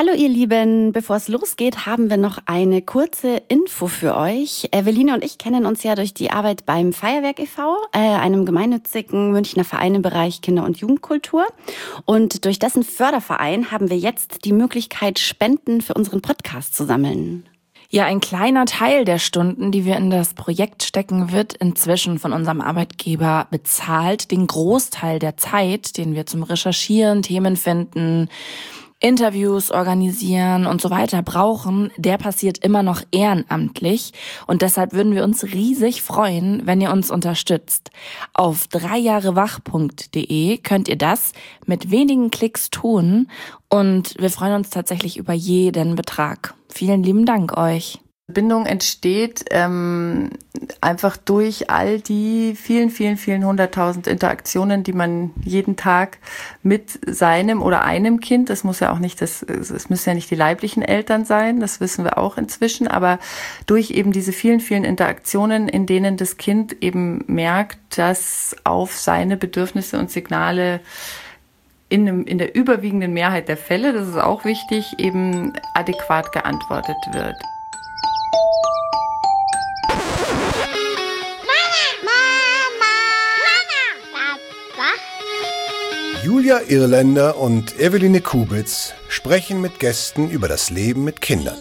Hallo ihr Lieben, bevor es losgeht, haben wir noch eine kurze Info für euch. Eveline und ich kennen uns ja durch die Arbeit beim Feuerwerk e.V., einem gemeinnützigen Münchner Verein im Bereich Kinder- und Jugendkultur. Und durch dessen Förderverein haben wir jetzt die Möglichkeit, Spenden für unseren Podcast zu sammeln. Ja, ein kleiner Teil der Stunden, die wir in das Projekt stecken, wird inzwischen von unserem Arbeitgeber bezahlt. Den Großteil der Zeit, den wir zum Recherchieren, Themen finden, Interviews organisieren und so weiter brauchen, der passiert immer noch ehrenamtlich. Und deshalb würden wir uns riesig freuen, wenn ihr uns unterstützt. Auf 3jahrewach.de könnt ihr das mit wenigen Klicks tun. Und wir freuen uns tatsächlich über jeden Betrag. Vielen lieben Dank euch. Bindung entsteht einfach durch all die vielen 100.000 Interaktionen, die man jeden Tag mit seinem oder einem Kind, es müssen ja nicht die leiblichen Eltern sein, das wissen wir auch inzwischen, aber durch eben diese vielen Interaktionen, in denen das Kind eben merkt, dass auf seine Bedürfnisse und Signale in der überwiegenden Mehrheit der Fälle, das ist auch wichtig, eben adäquat geantwortet wird. Julia Irländer und Eveline Kubitz sprechen mit Gästen über das Leben mit Kindern.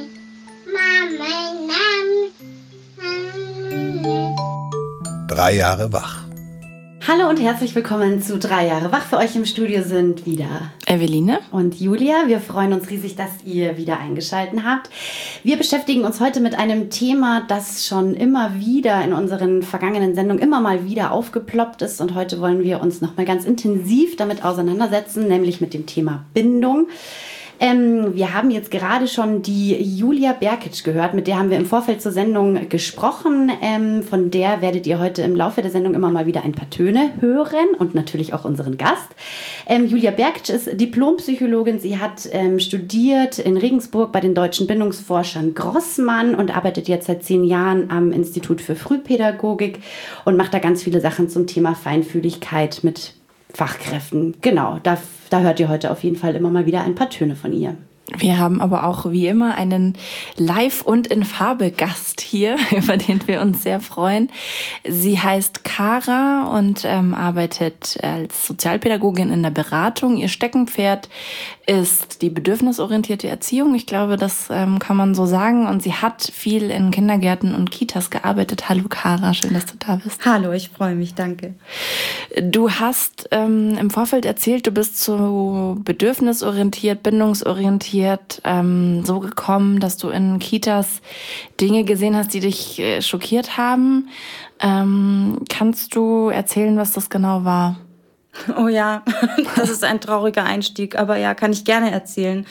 3 Jahre wach. Hallo und herzlich willkommen zu 3 Jahre wach. Für euch im Studio sind wieder Eveline und Julia. Wir freuen uns riesig, dass ihr wieder eingeschaltet habt. Wir beschäftigen uns heute mit einem Thema, das schon immer wieder in unseren vergangenen Sendungen immer mal wieder aufgeploppt ist. Und heute wollen wir uns nochmal ganz intensiv damit auseinandersetzen, nämlich mit dem Thema Bindung. Wir haben jetzt gerade schon die Julia Berkic gehört, mit der haben wir im Vorfeld zur Sendung gesprochen. Von der werdet ihr heute im Laufe der Sendung immer mal wieder ein paar Töne hören und natürlich auch unseren Gast. Julia Berkic ist Diplompsychologin. Sie hat studiert in Regensburg bei den deutschen Bindungsforschern Grossmann und arbeitet jetzt seit 10 Jahren am Institut für Frühpädagogik und macht da ganz viele Sachen zum Thema Feinfühligkeit mit Fachkräften. Genau, da hört ihr heute auf jeden Fall immer mal wieder ein paar Töne von ihr. Wir haben aber auch wie immer einen Live- und in Farbe-Gast hier, über den wir uns sehr freuen. Sie heißt Kara und arbeitet als Sozialpädagogin in der Beratung. Ihr Steckenpferd ist die bedürfnisorientierte Erziehung. Ich glaube, das kann man so sagen. Und sie hat viel in Kindergärten und Kitas gearbeitet. Hallo Kara, schön, dass du da bist. Hallo, ich freue mich, danke. Du hast im Vorfeld erzählt, du bist so bedürfnisorientiert, bindungsorientiert, so gekommen, dass du in Kitas Dinge gesehen hast, die dich schockiert haben. Kannst du erzählen, was das genau war? Oh ja, das ist ein trauriger Einstieg, aber ja, kann ich gerne erzählen.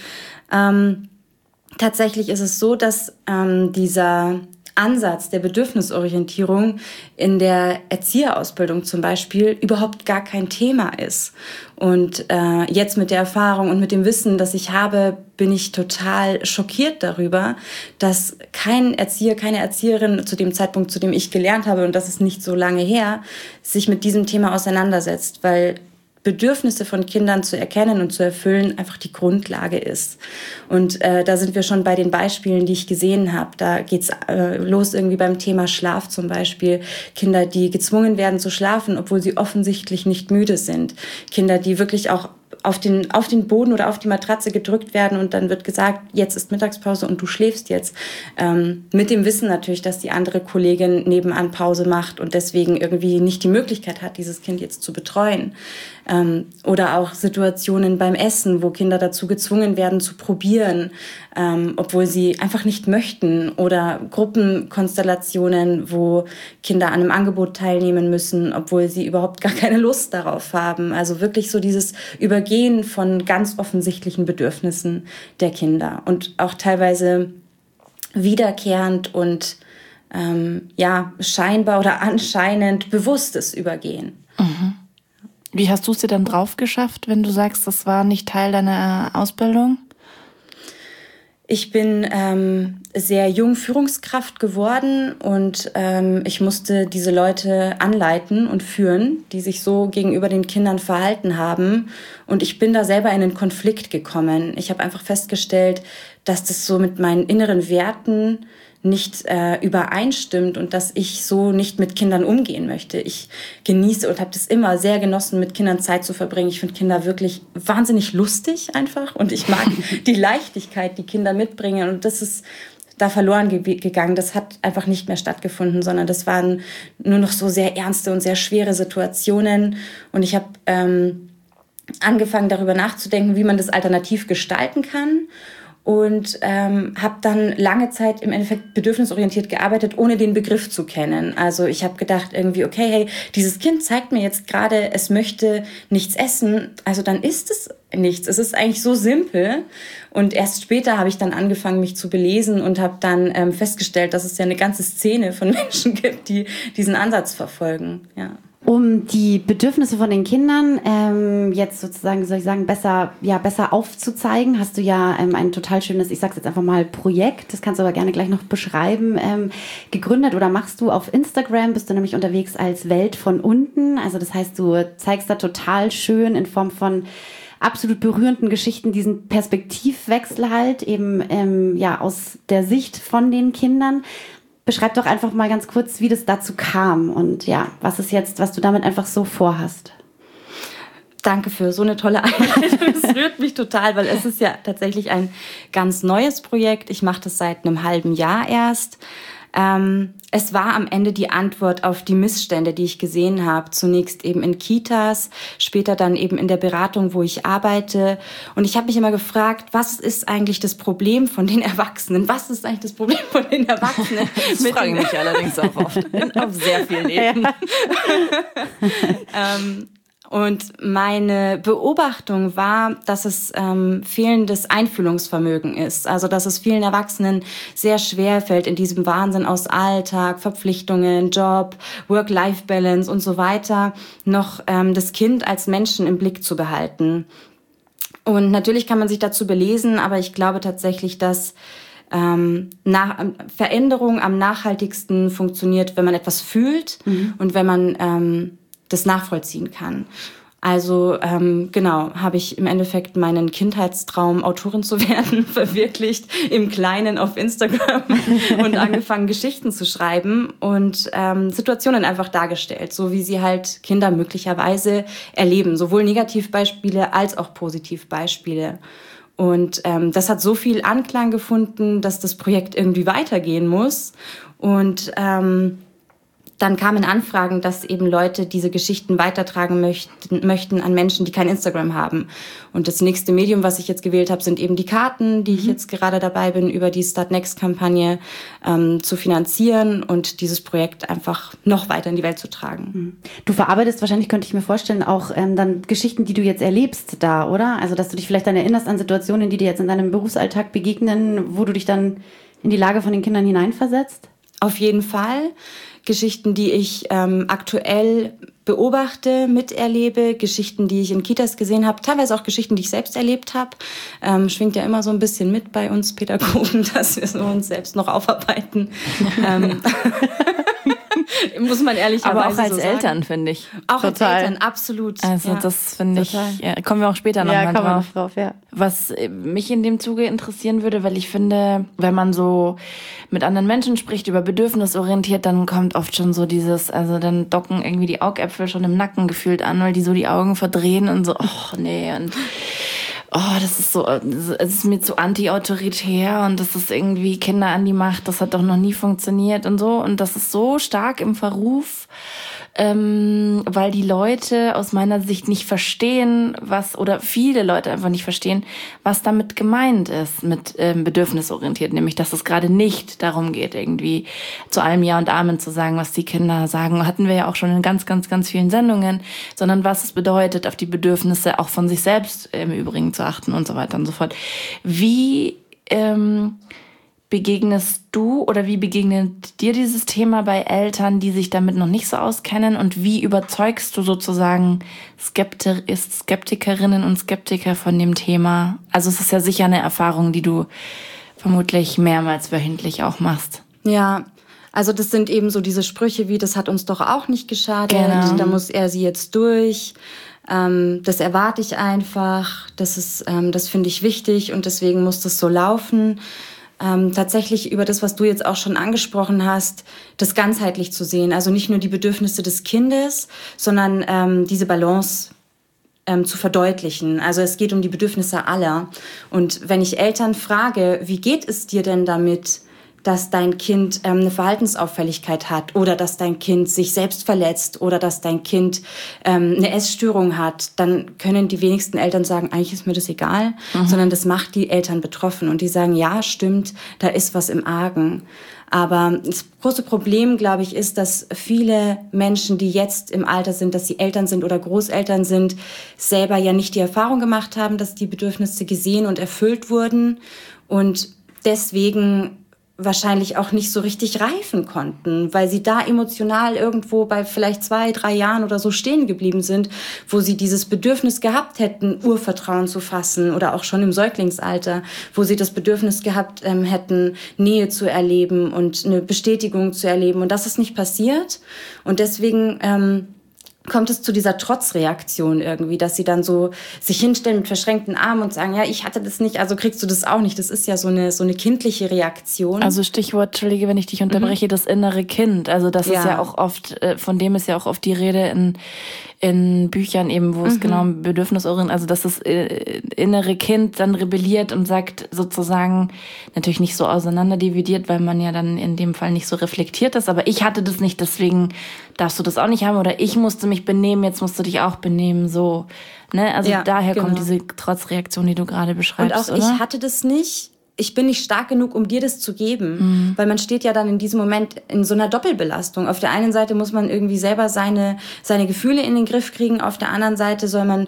Tatsächlich ist es so, dass dieser Ansatz der Bedürfnisorientierung in der Erzieherausbildung zum Beispiel überhaupt gar kein Thema ist. Und jetzt mit der Erfahrung und mit dem Wissen, das ich habe, bin ich total schockiert darüber, dass kein Erzieher, keine Erzieherin zu dem Zeitpunkt, zu dem ich gelernt habe, und das ist nicht so lange her, sich mit diesem Thema auseinandersetzt, weil Bedürfnisse von Kindern zu erkennen und zu erfüllen einfach die Grundlage ist. Und da sind wir schon bei den Beispielen, die ich gesehen habe. Da geht's los irgendwie beim Thema Schlaf zum Beispiel. Kinder, die gezwungen werden zu schlafen, obwohl sie offensichtlich nicht müde sind. Kinder, die wirklich auch auf den Boden oder auf die Matratze gedrückt werden und dann wird gesagt, jetzt ist Mittagspause und du schläfst jetzt. Mit dem Wissen natürlich, dass die andere Kollegin nebenan Pause macht und deswegen irgendwie nicht die Möglichkeit hat, dieses Kind jetzt zu betreuen. Oder auch Situationen beim Essen, wo Kinder dazu gezwungen werden zu probieren, obwohl sie einfach nicht möchten. Oder Gruppenkonstellationen, wo Kinder an einem Angebot teilnehmen müssen, obwohl sie überhaupt gar keine Lust darauf haben. Also wirklich so dieses Übergehen von ganz offensichtlichen Bedürfnissen der Kinder. Und auch teilweise wiederkehrend und scheinbar oder anscheinend bewusstes Übergehen. Mhm. Wie hast du es dir dann drauf geschafft, wenn du sagst, das war nicht Teil deiner Ausbildung? Ich bin sehr jung Führungskraft geworden und ich musste diese Leute anleiten und führen, die sich so gegenüber den Kindern verhalten haben. Und ich bin da selber in einen Konflikt gekommen. Ich habe einfach festgestellt, dass das so mit meinen inneren Werten nicht übereinstimmt und dass ich so nicht mit Kindern umgehen möchte. Ich genieße und habe das immer sehr genossen, mit Kindern Zeit zu verbringen. Ich finde Kinder wirklich wahnsinnig lustig einfach und ich mag die Leichtigkeit, die Kinder mitbringen, und das ist da verloren gegangen. Das hat einfach nicht mehr stattgefunden, sondern das waren nur noch so sehr ernste und sehr schwere Situationen, und ich habe angefangen, darüber nachzudenken, wie man das alternativ gestalten kann. Und habe dann lange Zeit im Endeffekt bedürfnisorientiert gearbeitet, ohne den Begriff zu kennen. Also ich habe gedacht irgendwie, okay, hey, dieses Kind zeigt mir jetzt gerade, es möchte nichts essen, also dann isst es nichts. Es ist eigentlich so simpel. Und erst später habe ich dann angefangen, mich zu belesen und habe dann festgestellt, dass es ja eine ganze Szene von Menschen gibt, die diesen Ansatz verfolgen. Ja. Um die Bedürfnisse von den Kindern jetzt sozusagen, wie soll ich sagen, besser aufzuzeigen, hast du ja ein total schönes, ich sag's jetzt einfach mal, Projekt, das kannst du aber gerne gleich noch beschreiben, gegründet oder machst du auf Instagram, bist du nämlich unterwegs als Welt von unten. Also das heißt, du zeigst da total schön in Form von absolut berührenden Geschichten diesen Perspektivwechsel halt eben aus der Sicht von den Kindern. Beschreib doch einfach mal ganz kurz, wie das dazu kam und ja, was ist jetzt, was du damit einfach so vorhast. Danke für so eine tolle Einleitung. Das rührt mich total, weil es ist ja tatsächlich ein ganz neues Projekt. Ich mache das seit einem halben Jahr erst. Es war am Ende die Antwort auf die Missstände, die ich gesehen habe. Zunächst eben in Kitas, später dann eben in der Beratung, wo ich arbeite. Und ich habe mich immer gefragt, was ist eigentlich das Problem von den Erwachsenen? Was ist eigentlich das Problem von den Erwachsenen? Das frage ich mich allerdings auch oft auf sehr vielen Ebenen. Und meine Beobachtung war, dass es fehlendes Einfühlungsvermögen ist. Also dass es vielen Erwachsenen sehr schwer fällt, in diesem Wahnsinn aus Alltag, Verpflichtungen, Job, Work-Life-Balance und so weiter noch das Kind als Menschen im Blick zu behalten. Und natürlich kann man sich dazu belesen, aber ich glaube tatsächlich, dass Veränderung am nachhaltigsten funktioniert, wenn man etwas fühlt und wenn man das nachvollziehen kann. Also habe ich im Endeffekt meinen Kindheitstraum, Autorin zu werden, verwirklicht im Kleinen auf Instagram und angefangen, Geschichten zu schreiben und Situationen einfach dargestellt, so wie sie halt Kinder möglicherweise erleben, sowohl Negativbeispiele als auch Positivbeispiele. Und das hat so viel Anklang gefunden, dass das Projekt irgendwie weitergehen muss. Und dann kamen Anfragen, dass eben Leute diese Geschichten weitertragen möchten an Menschen, die kein Instagram haben. Und das nächste Medium, was ich jetzt gewählt habe, sind eben die Karten, die ich jetzt gerade dabei bin, über die Start Next-Kampagne zu finanzieren und dieses Projekt einfach noch weiter in die Welt zu tragen. Du verarbeitest wahrscheinlich, könnte ich mir vorstellen, auch dann Geschichten, die du jetzt erlebst da, oder? Also dass du dich vielleicht dann erinnerst an Situationen, die dir jetzt in deinem Berufsalltag begegnen, wo du dich dann in die Lage von den Kindern hineinversetzt? Auf jeden Fall. Geschichten, die ich aktuell beobachte, miterlebe, Geschichten, die ich in Kitas gesehen habe, teilweise auch Geschichten, die ich selbst erlebt habe. Schwingt ja immer so ein bisschen mit bei uns Pädagogen, dass wir so uns selbst noch aufarbeiten. Muss man ehrlicherweise aber auch als so Eltern, sagen. finde ich. Auch total. als Eltern, absolut. Also ja. das finde ich, kommen wir auch später nochmal drauf. Ja. Was mich in dem Zuge interessieren würde, weil ich finde, wenn man so mit anderen Menschen spricht, über bedürfnisorientiert, dann kommt oft schon so dieses, also dann docken irgendwie die Augäpfel schon im Nacken gefühlt an, weil die so die Augen verdrehen und so, oh nee, und das ist so, es ist mir zu anti-autoritär und das ist irgendwie Kinder an die Macht, das hat doch noch nie funktioniert und so. Und das ist so stark im Verruf, weil die Leute aus meiner Sicht nicht verstehen, oder viele Leute einfach nicht verstehen, was damit gemeint ist mit bedürfnisorientiert. Nämlich, dass es gerade nicht darum geht, irgendwie zu allem Ja und Amen zu sagen, was die Kinder sagen. Hatten wir ja auch schon in ganz, ganz, ganz vielen Sendungen, sondern was es bedeutet, auf die Bedürfnisse auch von sich selbst im Übrigen zu achten und so weiter und so fort. Wie begegnest du oder wie begegnet dir dieses Thema bei Eltern, die sich damit noch nicht so auskennen, und wie überzeugst du sozusagen Skeptikerinnen und Skeptiker von dem Thema? Also es ist ja sicher eine Erfahrung, die du vermutlich mehrmals wöchentlich auch machst. Ja, also das sind eben so diese Sprüche wie, das hat uns doch auch nicht geschadet, da muss er sie jetzt durch. Das erwarte ich einfach, das finde ich wichtig und deswegen muss das so laufen. Tatsächlich über das, was du jetzt auch schon angesprochen hast, das ganzheitlich zu sehen. Also nicht nur die Bedürfnisse des Kindes, sondern diese Balance zu verdeutlichen. Also es geht um die Bedürfnisse aller. Und wenn ich Eltern frage, wie geht es dir denn damit, dass dein Kind eine Verhaltensauffälligkeit hat oder dass dein Kind sich selbst verletzt oder dass dein Kind eine Essstörung hat, dann können die wenigsten Eltern sagen, eigentlich ist mir das egal, sondern das macht die Eltern betroffen und die sagen, ja, stimmt, da ist was im Argen. Aber das große Problem, glaube ich, ist, dass viele Menschen, die jetzt im Alter sind, dass sie Eltern sind oder Großeltern sind, selber ja nicht die Erfahrung gemacht haben, dass die Bedürfnisse gesehen und erfüllt wurden und deswegen wahrscheinlich auch nicht so richtig reifen konnten, weil sie da emotional irgendwo bei vielleicht 2, 3 Jahren oder so stehen geblieben sind, wo sie dieses Bedürfnis gehabt hätten, Urvertrauen zu fassen oder auch schon im Säuglingsalter, wo sie das Bedürfnis gehabt hätten, Nähe zu erleben und eine Bestätigung zu erleben. Und das ist nicht passiert. Und deswegen kommt es zu dieser Trotzreaktion irgendwie, dass sie dann so sich hinstellen mit verschränkten Armen und sagen, ja, ich hatte das nicht, also kriegst du das auch nicht. Das ist ja so eine kindliche Reaktion. Also Stichwort, Entschuldige, wenn ich dich unterbreche, das innere Kind. Also das ist ja auch oft, von dem ist ja auch oft die Rede in Büchern eben, wo es genau um bedürfnisorientiert, also dass das innere Kind dann rebelliert und sagt sozusagen, natürlich nicht so auseinanderdividiert, weil man ja dann in dem Fall nicht so reflektiert ist, aber ich hatte das nicht, deswegen darfst du das auch nicht haben oder ich musste mich benehmen, jetzt musst du dich auch benehmen, so. Ne? Also daher kommt diese Trotzreaktion, die du gerade beschreibst, und auch oder? Ich hatte das nicht. Ich bin nicht stark genug, um dir das zu geben. Weil man steht ja dann in diesem Moment in so einer Doppelbelastung. Auf der einen Seite muss man irgendwie selber seine Gefühle in den Griff kriegen. Auf der anderen Seite soll man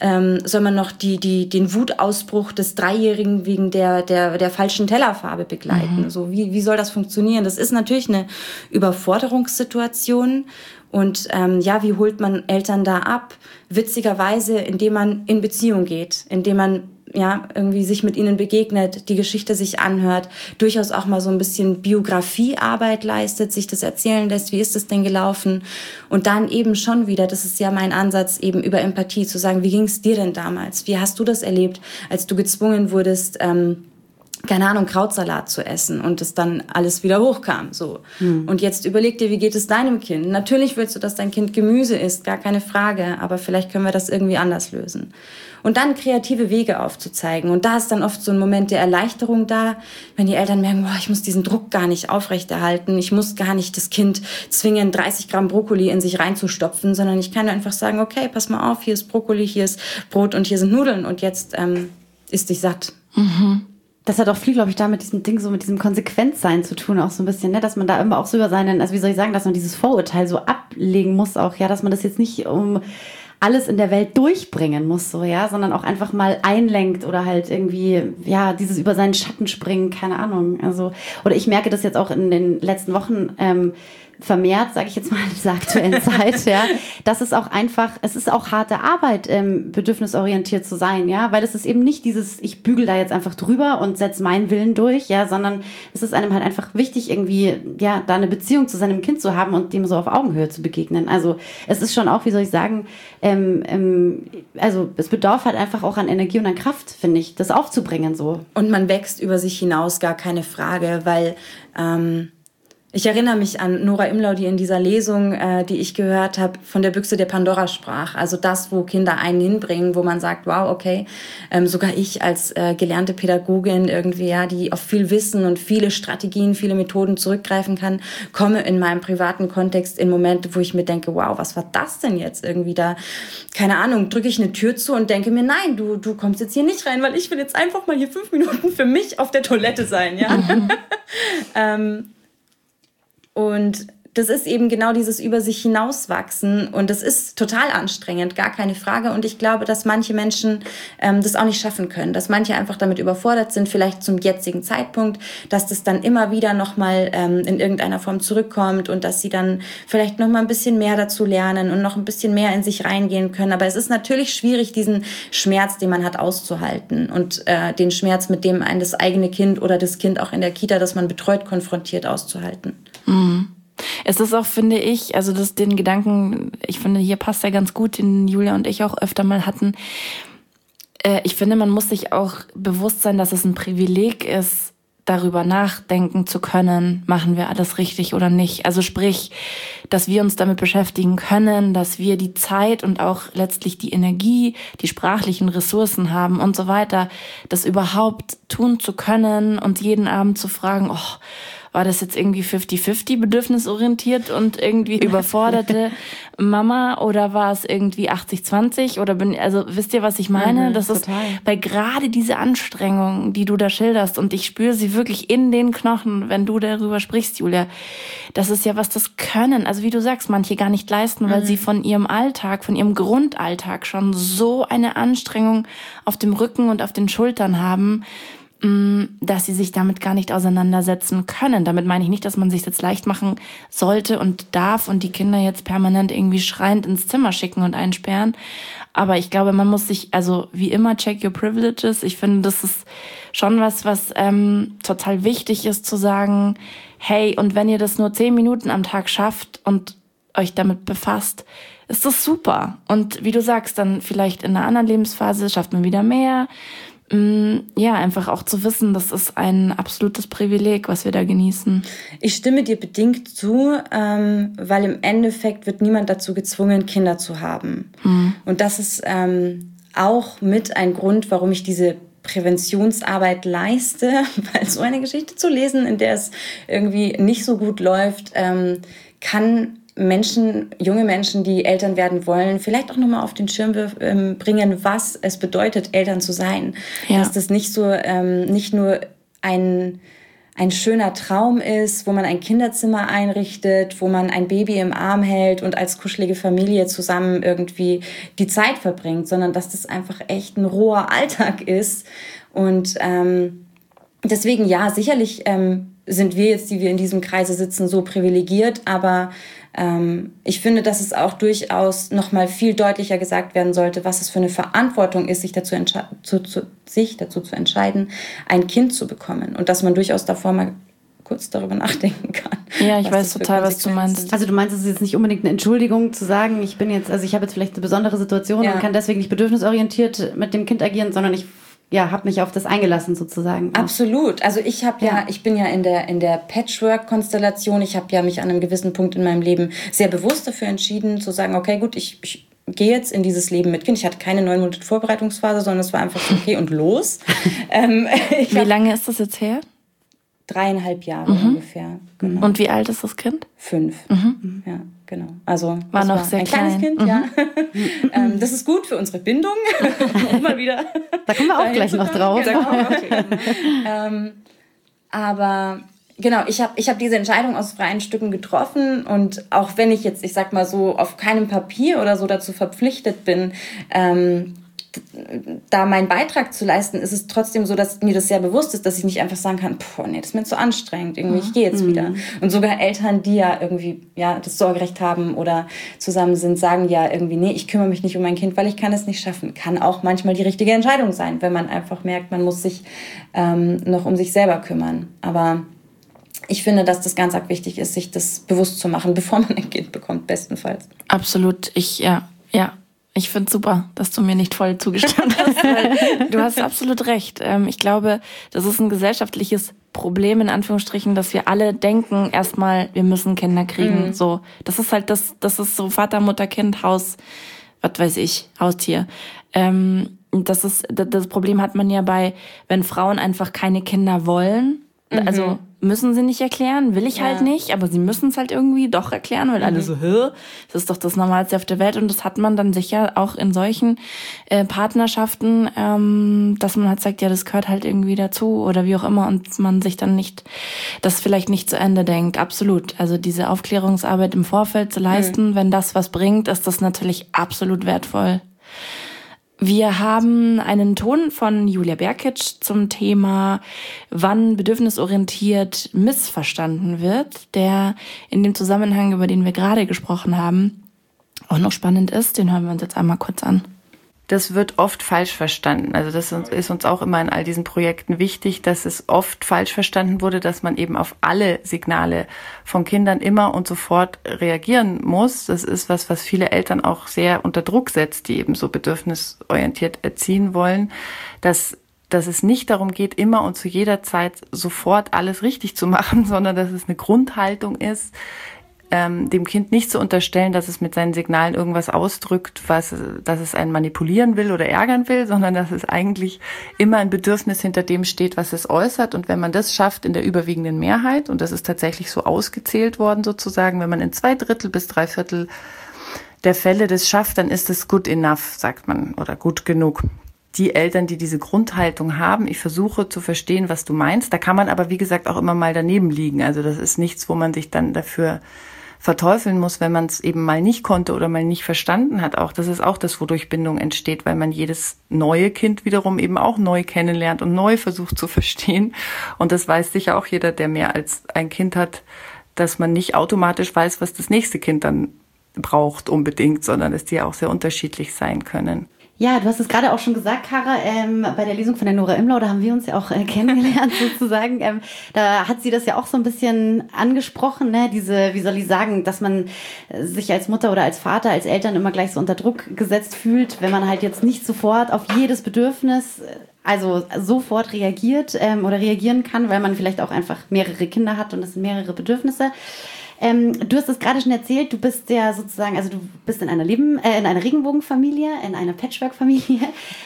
noch den Wutausbruch des Dreijährigen wegen der falschen Tellerfarbe begleiten. So, wie soll das funktionieren? Das ist natürlich eine Überforderungssituation. Und wie holt man Eltern da ab? Witzigerweise, indem man in Beziehung geht, indem man irgendwie sich mit ihnen begegnet, die Geschichte sich anhört, durchaus auch mal so ein bisschen Biografiearbeit leistet, sich das erzählen lässt, wie ist es denn gelaufen? Und dann eben schon wieder, das ist ja mein Ansatz, eben über Empathie zu sagen, wie ging es dir denn damals? Wie hast du das erlebt, als du gezwungen wurdest, keine Ahnung, Krautsalat zu essen und es dann alles wieder hochkam, so. Und jetzt überleg dir, wie geht es deinem Kind? Natürlich willst du, dass dein Kind Gemüse isst, gar keine Frage, aber vielleicht können wir das irgendwie anders lösen. Und dann kreative Wege aufzuzeigen. Und da ist dann oft so ein Moment der Erleichterung da, wenn die Eltern merken, boah, ich muss diesen Druck gar nicht aufrechterhalten, ich muss gar nicht das Kind zwingen, 30 Gramm Brokkoli in sich reinzustopfen, sondern ich kann einfach sagen, okay, pass mal auf, hier ist Brokkoli, hier ist Brot und hier sind Nudeln und jetzt isst dich satt. Das hat auch viel, glaube ich, da mit diesem Ding, so mit diesem Konsequenzsein zu tun, auch so ein bisschen, ne? Dass man da immer auch so über seinen, also wie soll ich sagen, dass man dieses Vorurteil so ablegen muss auch, ja, dass man das jetzt nicht um alles in der Welt durchbringen muss, so, ja, sondern auch einfach mal einlenkt oder halt irgendwie, ja, dieses über seinen Schatten springen, keine Ahnung, also, oder ich merke das jetzt auch in den letzten Wochen, vermehrt, sage ich jetzt mal, in dieser aktuellen Zeit, ja, dass es auch einfach, es ist auch harte Arbeit, bedürfnisorientiert zu sein, ja, weil es ist eben nicht dieses, ich bügel da jetzt einfach drüber und setze meinen Willen durch, ja, sondern es ist einem halt einfach wichtig, irgendwie, ja, da eine Beziehung zu seinem Kind zu haben und dem so auf Augenhöhe zu begegnen. Also es ist schon auch, wie soll ich sagen, also es bedarf halt einfach auch an Energie und an Kraft, finde ich, das aufzubringen, so. Und man wächst über sich hinaus, gar keine Frage, weil ich erinnere mich an Nora Imlau, die in dieser Lesung, die ich gehört habe, von der Büchse der Pandora sprach. Also das, wo Kinder einen hinbringen, wo man sagt, wow, okay, sogar ich als gelernte Pädagogin irgendwie, ja, die auf viel Wissen und viele Strategien, viele Methoden zurückgreifen kann, komme in meinem privaten Kontext in Momente, wo ich mir denke, wow, was war das denn jetzt irgendwie da? Keine Ahnung, drücke ich eine Tür zu und denke mir, nein, du kommst jetzt hier nicht rein, weil ich will jetzt einfach mal hier 5 Minuten für mich auf der Toilette sein, ja. Und das ist eben genau dieses über sich hinauswachsen und das ist total anstrengend, gar keine Frage. Und ich glaube, dass manche Menschen das auch nicht schaffen können, dass manche einfach damit überfordert sind, vielleicht zum jetzigen Zeitpunkt, dass das dann immer wieder nochmal in irgendeiner Form zurückkommt und dass sie dann vielleicht nochmal ein bisschen mehr dazu lernen und noch ein bisschen mehr in sich reingehen können. Aber es ist natürlich schwierig, diesen Schmerz, den man hat, auszuhalten und den Schmerz, mit dem ein das eigene Kind oder das Kind auch in der Kita, das man betreut, konfrontiert, auszuhalten. Mhm. Es ist auch, finde ich, also den Gedanken, ich finde, hier passt ja ganz gut, den Julia und ich auch öfter mal hatten. Ich finde, man muss sich auch bewusst sein, dass es ein Privileg ist, darüber nachdenken zu können, machen wir alles richtig oder nicht. Also sprich, dass wir uns damit beschäftigen können, dass wir die Zeit und auch letztlich die Energie, die sprachlichen Ressourcen haben und so weiter, das überhaupt tun zu können und jeden Abend zu fragen, oh, war das jetzt irgendwie 50-50 bedürfnisorientiert und irgendwie überforderte Mama oder war es irgendwie 80-20 oder also wisst ihr, was ich meine? Das ist, weil gerade diese Anstrengung, die du da schilderst und ich spüre sie wirklich in den Knochen, wenn du darüber sprichst, Julia, das ist ja was, das können, also wie du sagst, manche gar nicht leisten, weil sie von ihrem Alltag, von ihrem Grundalltag schon so eine Anstrengung auf dem Rücken und auf den Schultern haben, dass sie sich damit gar nicht auseinandersetzen können. Damit meine ich nicht, dass man sich jetzt leicht machen sollte und darf und die Kinder jetzt permanent irgendwie schreiend ins Zimmer schicken und einsperren. Aber ich glaube, man muss sich, also wie immer, check your privileges. Ich finde, das ist schon was total wichtig ist zu sagen, hey, und wenn ihr das nur 10 Minuten am Tag schafft und euch damit befasst, ist das super. Und wie du sagst, dann vielleicht in einer anderen Lebensphase schafft man wieder mehr. Ja, einfach auch zu wissen, das ist ein absolutes Privileg, was wir da genießen. Ich stimme dir bedingt zu, weil im Endeffekt wird niemand dazu gezwungen, Kinder zu haben. Und das ist auch mit ein Grund, warum ich diese Präventionsarbeit leiste, weil so eine Geschichte zu lesen, in der es irgendwie nicht so gut läuft, kann junge Menschen, die Eltern werden wollen, vielleicht auch nochmal auf den Schirm bringen, was es bedeutet, Eltern zu sein. Ja. Dass das nicht nur ein schöner Traum ist, wo man ein Kinderzimmer einrichtet, wo man ein Baby im Arm hält und als kuschelige Familie zusammen irgendwie die Zeit verbringt, sondern dass das einfach echt ein roher Alltag ist. Und deswegen, ja, sicherlich sind wir jetzt, die wir in diesem Kreise sitzen, so privilegiert, aber ich finde, dass es auch durchaus noch mal viel deutlicher gesagt werden sollte, was es für eine Verantwortung ist, sich dazu zu entscheiden, ein Kind zu bekommen. Und dass man durchaus davor mal kurz darüber nachdenken kann. Ja, ich weiß total, was du meinst. Also du meinst, es ist jetzt nicht unbedingt eine Entschuldigung zu sagen, ich habe jetzt vielleicht eine besondere Situation und kann deswegen nicht bedürfnisorientiert mit dem Kind agieren, sondern ich habe mich auf das eingelassen sozusagen. Absolut. Also ich bin ja in der Patchwork-Konstellation. Ich habe ja mich an einem gewissen Punkt in meinem Leben sehr bewusst dafür entschieden, zu sagen, okay, gut, ich gehe jetzt in dieses Leben mit Kind. Ich hatte keine 9 Monate Vorbereitungsphase, sondern es war einfach so, okay und los. Wie lange ist das jetzt her? 3,5 Jahre ungefähr. Genau. Und wie alt ist das Kind? 5. Ja, genau. Also war noch sehr ein klein. Kleines Kind, ja. Das ist gut für unsere Bindung. Mal wieder. Da kommen wir auch gleich noch drauf. Aber genau, ich hab diese Entscheidung aus freien Stücken getroffen und auch wenn ich jetzt, ich sag mal so, auf keinem Papier oder so dazu verpflichtet bin, da meinen Beitrag zu leisten, ist es trotzdem so, dass mir das sehr bewusst ist, dass ich nicht einfach sagen kann, das ist mir zu anstrengend, irgendwie, ich gehe jetzt wieder. Und sogar Eltern, die ja irgendwie das Sorgerecht haben oder zusammen sind, sagen ja irgendwie, nee, ich kümmere mich nicht um mein Kind, weil ich kann es nicht schaffen. Kann auch manchmal die richtige Entscheidung sein, wenn man einfach merkt, man muss sich noch um sich selber kümmern. Aber ich finde, dass das ganz arg wichtig ist, sich das bewusst zu machen, bevor man ein Kind bekommt, bestenfalls. Absolut, Ich finde es super, dass du mir nicht voll zugestimmt hast, weil du hast absolut recht. Ich glaube, das ist ein gesellschaftliches Problem, in Anführungsstrichen, dass wir alle denken, erstmal, wir müssen Kinder kriegen. So, das ist halt das ist so Vater, Mutter, Kind, Haus, was weiß ich, Haustier. Das Problem hat man ja wenn Frauen einfach keine Kinder wollen, Also müssen sie nicht erklären, will ich halt nicht, aber sie müssen es halt irgendwie doch erklären, weil alle so, das ist doch das Normalste auf der Welt. Und das hat man dann sicher auch in solchen Partnerschaften, dass man halt sagt, ja, das gehört halt irgendwie dazu oder wie auch immer und man sich dann nicht, das vielleicht nicht zu Ende denkt. Absolut. Also diese Aufklärungsarbeit im Vorfeld zu leisten, wenn das was bringt, ist das natürlich absolut wertvoll. Wir haben einen Ton von Julia Berkic zum Thema, wann bedürfnisorientiert missverstanden wird, der in dem Zusammenhang, über den wir gerade gesprochen haben, auch noch spannend ist. Den hören wir uns jetzt einmal kurz an. Das wird oft falsch verstanden. Also das ist uns auch immer in all diesen Projekten wichtig, dass es oft falsch verstanden wurde, dass man eben auf alle Signale von Kindern immer und sofort reagieren muss. Das ist was viele Eltern auch sehr unter Druck setzt, die eben so bedürfnisorientiert erziehen wollen, dass es nicht darum geht, immer und zu jeder Zeit sofort alles richtig zu machen, sondern dass es eine Grundhaltung ist, dem Kind nicht zu unterstellen, dass es mit seinen Signalen irgendwas ausdrückt, dass es einen manipulieren will oder ärgern will, sondern dass es eigentlich immer ein Bedürfnis hinter dem steht, was es äußert. Und wenn man das schafft in der überwiegenden Mehrheit, und das ist tatsächlich so ausgezählt worden sozusagen, wenn man in 2/3 bis 3/4 der Fälle das schafft, dann ist es good enough, sagt man, oder gut genug. Die Eltern, die diese Grundhaltung haben, ich versuche zu verstehen, was du meinst. Da kann man aber, wie gesagt, auch immer mal daneben liegen. Also das ist nichts, wo man sich dann dafür verteufeln muss, wenn man es eben mal nicht konnte oder mal nicht verstanden hat. Auch das ist auch das, wodurch Bindung entsteht, weil man jedes neue Kind wiederum eben auch neu kennenlernt und neu versucht zu verstehen. Und das weiß sicher auch jeder, der mehr als ein Kind hat, dass man nicht automatisch weiß, was das nächste Kind dann braucht unbedingt, sondern dass die auch sehr unterschiedlich sein können. Ja, du hast es gerade auch schon gesagt, Kara, bei der Lesung von der Nora Imlau, da haben wir uns ja auch kennengelernt sozusagen. Da hat sie das ja auch so ein bisschen angesprochen, ne? Diese, wie soll ich sagen, dass man sich als Mutter oder als Vater, als Eltern immer gleich so unter Druck gesetzt fühlt, wenn man halt jetzt nicht sofort auf jedes Bedürfnis, also sofort reagiert oder reagieren kann, weil man vielleicht auch einfach mehrere Kinder hat und es sind mehrere Bedürfnisse. Du hast es gerade schon erzählt, du bist ja sozusagen, also du bist in einer Regenbogenfamilie, in einer Patchwork-Familie.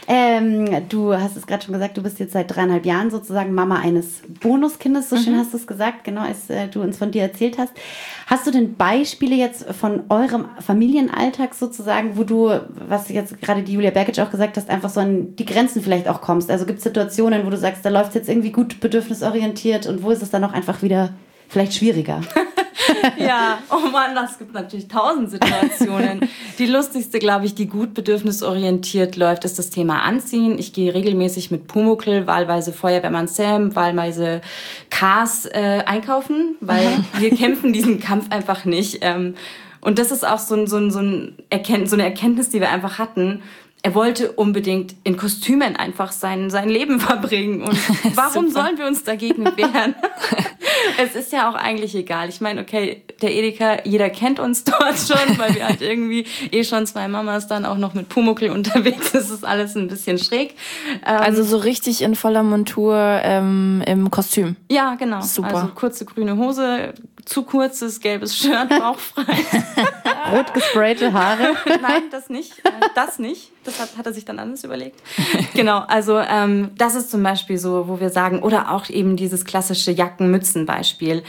Du hast es gerade schon gesagt, du bist jetzt seit 3,5 Jahren sozusagen Mama eines Bonuskindes, so schön hast du es gesagt, genau, als du uns von dir erzählt hast. Hast du denn Beispiele jetzt von eurem Familienalltag sozusagen, wo du, was jetzt gerade die Julia Berkic auch gesagt hast, einfach so an die Grenzen vielleicht auch kommst? Also gibt es Situationen, wo du sagst, da läuft es jetzt irgendwie gut bedürfnisorientiert und wo ist es dann auch einfach wieder vielleicht schwieriger? Ja, oh Mann, das gibt natürlich 1000 Situationen. Die lustigste, glaube ich, die gut bedürfnisorientiert läuft, ist das Thema Anziehen. Ich gehe regelmäßig mit Pumuckl, wahlweise Feuerwehrmann Sam, wahlweise Cars einkaufen, weil wir kämpfen diesen Kampf einfach nicht. Und das ist auch so eine Erkenntnis, die wir einfach hatten. Er wollte unbedingt in Kostümen einfach sein Leben verbringen. Und warum sollen wir uns dagegen wehren? Es ist ja auch eigentlich egal. Ich meine, okay, der Edeka, jeder kennt uns dort schon, weil wir halt irgendwie schon 2 Mamas dann auch noch mit Pumuckl unterwegs. Das ist alles ein bisschen schräg. Also so richtig in voller Montur im Kostüm. Ja, genau. Super. Also kurze grüne Hose, zu kurzes gelbes Shirt, bauchfrei. Rot gesprayte Haare. Nein, das nicht. Das hat er sich dann anders überlegt. Genau, also das ist zum Beispiel so, wo wir sagen, oder auch eben dieses klassische Jacken-Mützen-Beispiel.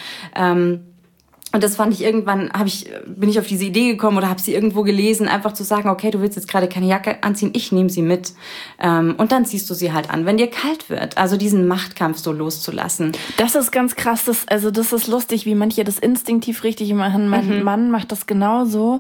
Und das fand ich irgendwann, bin ich auf diese Idee gekommen oder habe sie irgendwo gelesen, einfach zu sagen, okay, du willst jetzt gerade keine Jacke anziehen, ich nehme sie mit. Und dann ziehst du sie halt an, wenn dir kalt wird. Also diesen Machtkampf so loszulassen. Das ist ganz krass. Das ist lustig, wie manche das instinktiv richtig machen. Mein Mann macht das genauso.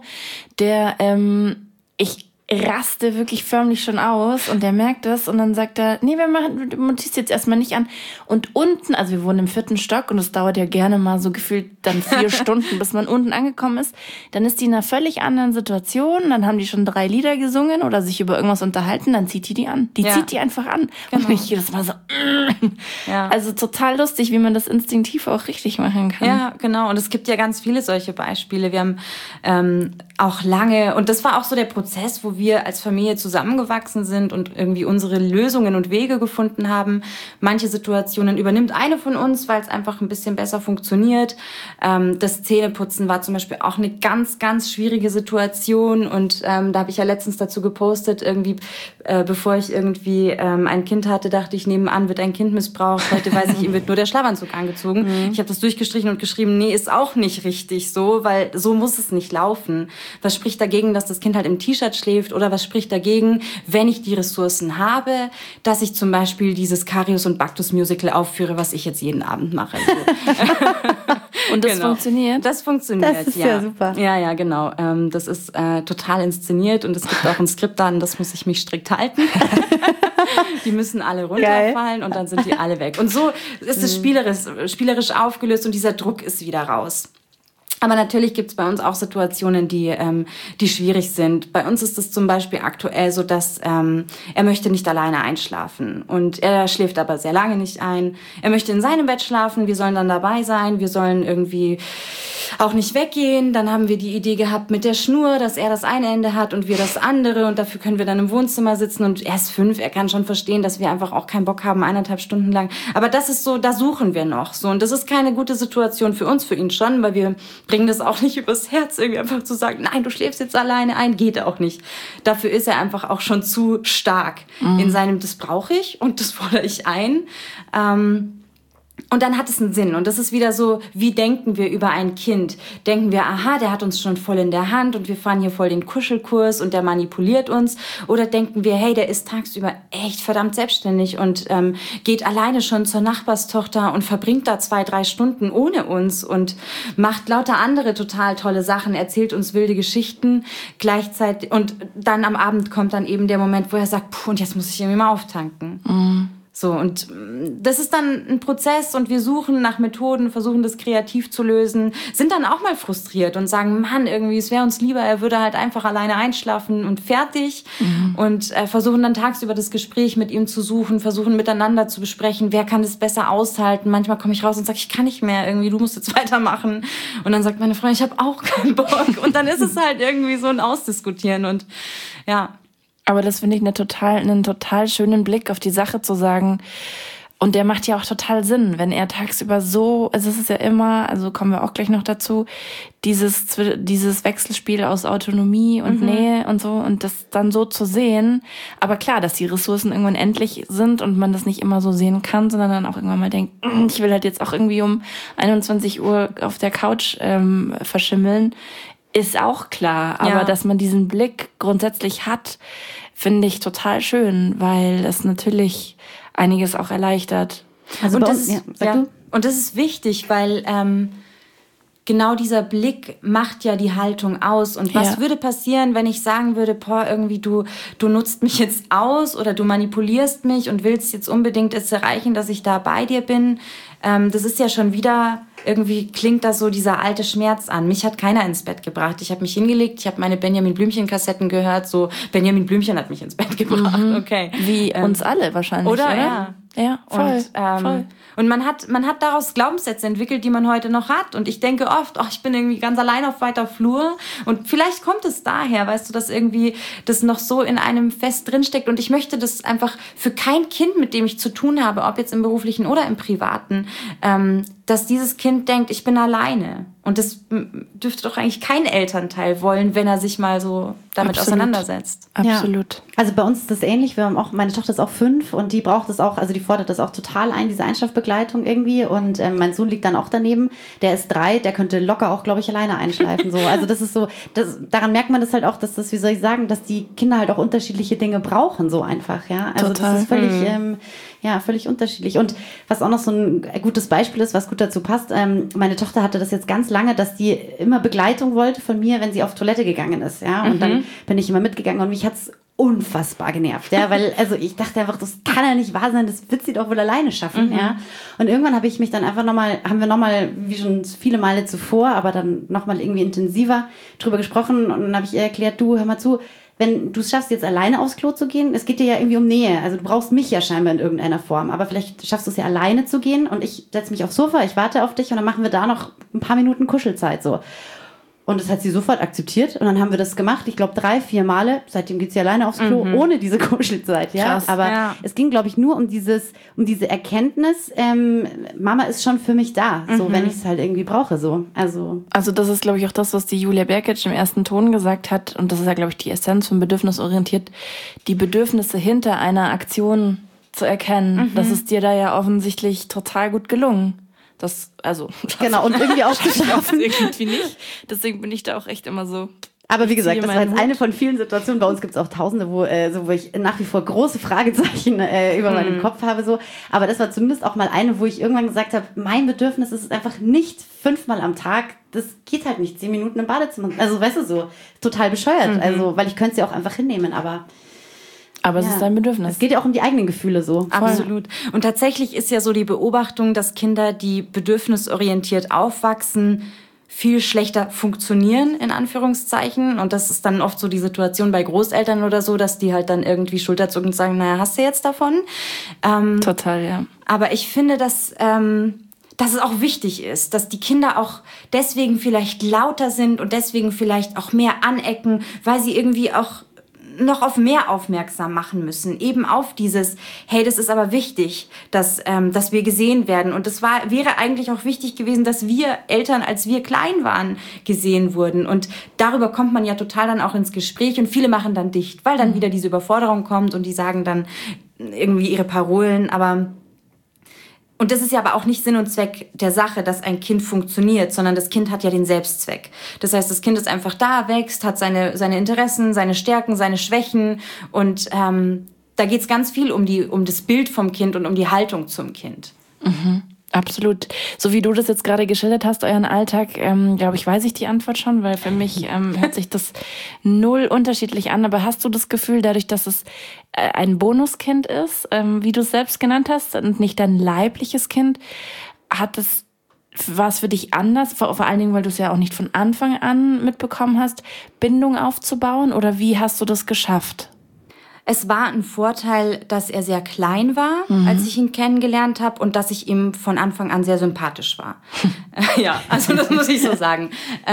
Ich raste wirklich förmlich schon aus und der merkt das und dann sagt er, nee, du ziehst jetzt erstmal nicht an. Und unten, also wir wohnen im 4. Stock und es dauert ja gerne mal so gefühlt dann 4 Stunden, bis man unten angekommen ist. Dann ist die in einer völlig anderen Situation, dann haben die schon 3 Lieder gesungen oder sich über irgendwas unterhalten, dann zieht die an. Zieht die einfach an. Genau. Und ich jedes Mal so, Ja. Also total lustig, wie man das instinktiv auch richtig machen kann. Ja, genau. Und es gibt ja ganz viele solche Beispiele. Wir haben auch lange, und das war auch so der Prozess, wo wir als Familie zusammengewachsen sind und irgendwie unsere Lösungen und Wege gefunden haben. Manche Situationen übernimmt eine von uns, weil es einfach ein bisschen besser funktioniert. Das Zähneputzen war zum Beispiel auch eine ganz, ganz schwierige Situation und da habe ich ja letztens dazu gepostet, irgendwie, bevor ich irgendwie ein Kind hatte, dachte ich, nebenan wird ein Kind missbraucht. Heute weiß ich, ihm wird nur der Schlafanzug angezogen. Ich habe das durchgestrichen und geschrieben, nee, ist auch nicht richtig so, weil so muss es nicht laufen. Was spricht dagegen, dass das Kind halt im T-Shirt schläft oder was spricht dagegen, wenn ich die Ressourcen habe, dass ich zum Beispiel dieses Karius und Baktus Musical aufführe, was ich jetzt jeden Abend mache. So. Und das funktioniert? Das funktioniert, das ist ja super. Ja, genau. Das ist total inszeniert und es gibt auch ein Skript an, das muss ich mich strikt halten. Die müssen alle runterfallen und dann sind die alle weg. Und so ist es spielerisch aufgelöst und dieser Druck ist wieder raus. Aber natürlich gibt es bei uns auch Situationen, die schwierig sind. Bei uns ist es zum Beispiel aktuell so, dass er möchte nicht alleine einschlafen. Und er schläft aber sehr lange nicht ein. Er möchte in seinem Bett schlafen, wir sollen dann dabei sein, wir sollen irgendwie auch nicht weggehen. Dann haben wir die Idee gehabt mit der Schnur, dass er das eine Ende hat und wir das andere. Und dafür können wir dann im Wohnzimmer sitzen. Und er ist 5, er kann schon verstehen, dass wir einfach auch keinen Bock haben, 1,5 Stunden lang. Aber das ist so, da suchen wir noch. So. Und das ist keine gute Situation für uns, für ihn schon, weil wir bringen das auch nicht übers Herz, irgendwie einfach zu sagen, nein, du schläfst jetzt alleine ein, geht auch nicht. Dafür ist er einfach auch schon zu stark in seinem, das brauche ich und das fordere ich ein. Und dann hat es einen Sinn. Und das ist wieder so, wie denken wir über ein Kind? Denken wir, aha, der hat uns schon voll in der Hand und wir fahren hier voll den Kuschelkurs und der manipuliert uns? Oder denken wir, hey, der ist tagsüber echt verdammt selbstständig und geht alleine schon zur Nachbarstochter und verbringt da 2-3 Stunden ohne uns und macht lauter andere total tolle Sachen, erzählt uns wilde Geschichten gleichzeitig. Und dann am Abend kommt dann eben der Moment, wo er sagt, puh, und jetzt muss ich irgendwie mal auftanken. So, und das ist dann ein Prozess und wir suchen nach Methoden, versuchen das kreativ zu lösen, sind dann auch mal frustriert und sagen, Mann, irgendwie, es wäre uns lieber, er würde halt einfach alleine einschlafen und fertig und versuchen dann tagsüber das Gespräch mit ihm zu suchen, versuchen miteinander zu besprechen, wer kann das besser aushalten. Manchmal komme ich raus und sage, ich kann nicht mehr, irgendwie, du musst jetzt weitermachen. Und dann sagt meine Freundin, ich habe auch keinen Bock. Und dann ist es halt irgendwie so ein Ausdiskutieren und ja. Aber das finde ich einen total schönen Blick auf die Sache zu sagen. Und der macht ja auch total Sinn, wenn er tagsüber so, also es ist ja immer, also kommen wir auch gleich noch dazu, dieses Wechselspiel aus Autonomie und Nähe und so und das dann so zu sehen. Aber klar, dass die Ressourcen irgendwann endlich sind und man das nicht immer so sehen kann, sondern dann auch irgendwann mal denkt, ich will halt jetzt auch irgendwie um 21 Uhr auf der Couch verschimmeln. Ist auch klar, aber dass man diesen Blick grundsätzlich hat, finde ich total schön, weil das natürlich einiges auch erleichtert. Also und das ist wichtig, weil genau dieser Blick macht ja die Haltung aus. Und was würde passieren, wenn ich sagen würde, boah, irgendwie du nutzt mich jetzt aus oder du manipulierst mich und willst jetzt unbedingt es erreichen, dass ich da bei dir bin. Das ist ja schon wieder, irgendwie klingt da so dieser alte Schmerz an. Mich hat keiner ins Bett gebracht. Ich habe mich hingelegt, ich habe meine Benjamin Blümchen-Kassetten gehört, so Benjamin Blümchen hat mich ins Bett gebracht. Okay. Wie uns alle wahrscheinlich, oder? Ja, voll. Voll. Und man hat daraus Glaubenssätze entwickelt, die man heute noch hat. Und ich denke oft, ich bin irgendwie ganz allein auf weiter Flur. Und vielleicht kommt es daher, weißt du, dass irgendwie das noch so in einem fest drinsteckt. Und ich möchte das einfach für kein Kind, mit dem ich zu tun habe, ob jetzt im beruflichen oder im privaten, dass dieses Kind denkt, ich bin alleine. Und das dürfte doch eigentlich kein Elternteil wollen, wenn er sich mal so damit auseinandersetzt. Absolut. Ja. Also bei uns ist das ähnlich. Wir haben auch, meine Tochter ist auch 5 und die braucht das auch, also die fordert das auch total ein, diese Einschlafbegleitung irgendwie. Und mein Sohn liegt dann auch daneben. Der ist 3, der könnte locker auch, glaube ich, alleine einschleifen. So. Also das ist so, daran merkt man das halt auch, dass das, wie soll ich sagen, dass die Kinder halt auch unterschiedliche Dinge brauchen, so einfach. Ja? Also total. Das ist völlig, völlig unterschiedlich. Und was auch noch so ein gutes Beispiel ist, was gut dazu passt, meine Tochter hatte das jetzt ganz lange, dass die immer Begleitung wollte von mir, wenn sie auf Toilette gegangen ist. Ja? Und dann bin ich immer mitgegangen und mich hat's unfassbar genervt, ja, weil, also ich dachte einfach, das kann ja nicht wahr sein, das wird sie doch wohl alleine schaffen, ja. Und irgendwann habe ich mich dann einfach haben wir nochmal, wie schon viele Male zuvor, aber dann nochmal irgendwie intensiver drüber gesprochen und dann habe ich ihr erklärt, du, hör mal zu, wenn du es schaffst, jetzt alleine aufs Klo zu gehen, es geht dir ja irgendwie um Nähe, also du brauchst mich ja scheinbar in irgendeiner Form, aber vielleicht schaffst du es ja alleine zu gehen und ich setze mich aufs Sofa, ich warte auf dich und dann machen wir da noch ein paar Minuten Kuschelzeit, so. Und das hat sie sofort akzeptiert. Und dann haben wir das gemacht. Ich glaube 3-4 Male. Seitdem geht sie alleine aufs Klo, ohne diese Kuschelzeit. Ja? Krass, aber es ging, glaube ich, nur um diese Erkenntnis, Mama ist schon für mich da. So, wenn ich es halt irgendwie brauche. So. Also das ist, glaube ich, auch das, was die Julia Berkic im ersten Ton gesagt hat. Und das ist ja, glaube ich, die Essenz von bedürfnisorientiert. Die Bedürfnisse hinter einer Aktion zu erkennen. Das ist dir da ja offensichtlich total gut gelungen. Genau, und irgendwie auch geschaffen. Irgendwie nicht. Deswegen bin ich da auch echt immer so. Aber wie gesagt, das war jetzt eine von vielen Situationen. Bei uns gibt es auch Tausende, wo ich nach wie vor große Fragezeichen über meinem Kopf habe. So. Aber das war zumindest auch mal eine, wo ich irgendwann gesagt habe, mein Bedürfnis ist es einfach nicht 5-mal am Tag. Das geht halt nicht 10 Minuten im Badezimmer. Also weißt du, so total bescheuert. Also, weil ich könnte es ja auch einfach hinnehmen, aber es ist ein Bedürfnis. Es geht ja auch um die eigenen Gefühle so. Absolut. Und tatsächlich ist ja so die Beobachtung, dass Kinder, die bedürfnisorientiert aufwachsen, viel schlechter funktionieren, in Anführungszeichen. Und das ist dann oft so die Situation bei Großeltern oder so, dass die halt dann irgendwie schulterzuckend sagen, naja, hast du jetzt davon? Total, ja. Aber ich finde, dass es auch wichtig ist, dass die Kinder auch deswegen vielleicht lauter sind und deswegen vielleicht auch mehr anecken, weil sie irgendwie auch noch auf mehr aufmerksam machen müssen. Eben auf dieses, hey, das ist aber wichtig, dass wir gesehen werden. Und das wäre eigentlich auch wichtig gewesen, dass wir Eltern, als wir klein waren, gesehen wurden. Und darüber kommt man ja total dann auch ins Gespräch. Und viele machen dann dicht, weil dann wieder diese Überforderung kommt und die sagen dann irgendwie ihre Parolen. Und das ist ja aber auch nicht Sinn und Zweck der Sache, dass ein Kind funktioniert, sondern das Kind hat ja den Selbstzweck. Das heißt, das Kind ist einfach da, wächst, hat seine Interessen, seine Stärken, seine Schwächen. Und da geht es ganz viel um das Bild vom Kind und um die Haltung zum Kind. Absolut. So wie du das jetzt gerade geschildert hast, euren Alltag, glaube ich, weiß ich die Antwort schon, weil für mich hört sich das null unterschiedlich an. Aber hast du das Gefühl, dadurch, dass es ein Bonuskind ist, wie du es selbst genannt hast, und nicht dein leibliches Kind, war es für dich anders, vor allen Dingen, weil du es ja auch nicht von Anfang an mitbekommen hast, Bindung aufzubauen? Oder wie hast du das geschafft? Es war ein Vorteil, dass er sehr klein war, als ich ihn kennengelernt habe, und dass ich ihm von Anfang an sehr sympathisch war. Ja, also das muss ich so sagen.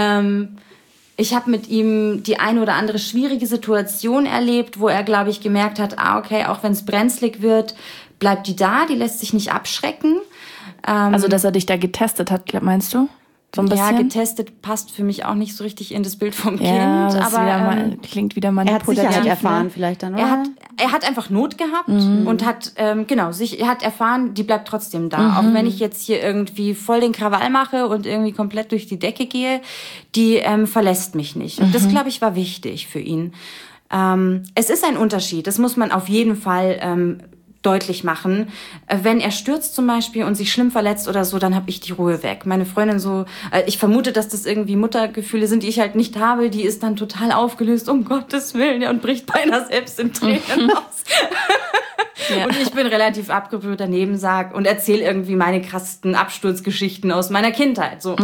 Ich habe mit ihm die eine oder andere schwierige Situation erlebt, wo er, glaube ich, gemerkt hat, okay, auch wenn es brenzlig wird, bleibt die da, die lässt sich nicht abschrecken. Also, dass er dich da getestet hat, meinst du? So ein bisschen? Ja, getestet passt für mich auch nicht so richtig in das Bild vom Kind. Ja, das aber klingt wieder manipulativ. Er hat Sicherheit erfahren vielleicht dann, oder? Er hat einfach Not gehabt und hat, er hat erfahren, die bleibt trotzdem da. Auch wenn ich jetzt hier irgendwie voll den Krawall mache und irgendwie komplett durch die Decke gehe, die verlässt mich nicht. Und das, glaube ich, war wichtig für ihn. Es ist ein Unterschied, das muss man auf jeden Fall deutlich machen. Wenn er stürzt zum Beispiel und sich schlimm verletzt oder so, dann habe ich die Ruhe weg. Meine Freundin so, ich vermute, dass das irgendwie Muttergefühle sind, die ich halt nicht habe, die ist dann total aufgelöst, um Gottes Willen, und bricht beinahe selbst in Tränen aus. Ja. Und ich bin relativ abgebrüht daneben, und erzähle irgendwie meine krassesten Absturzgeschichten aus meiner Kindheit. So.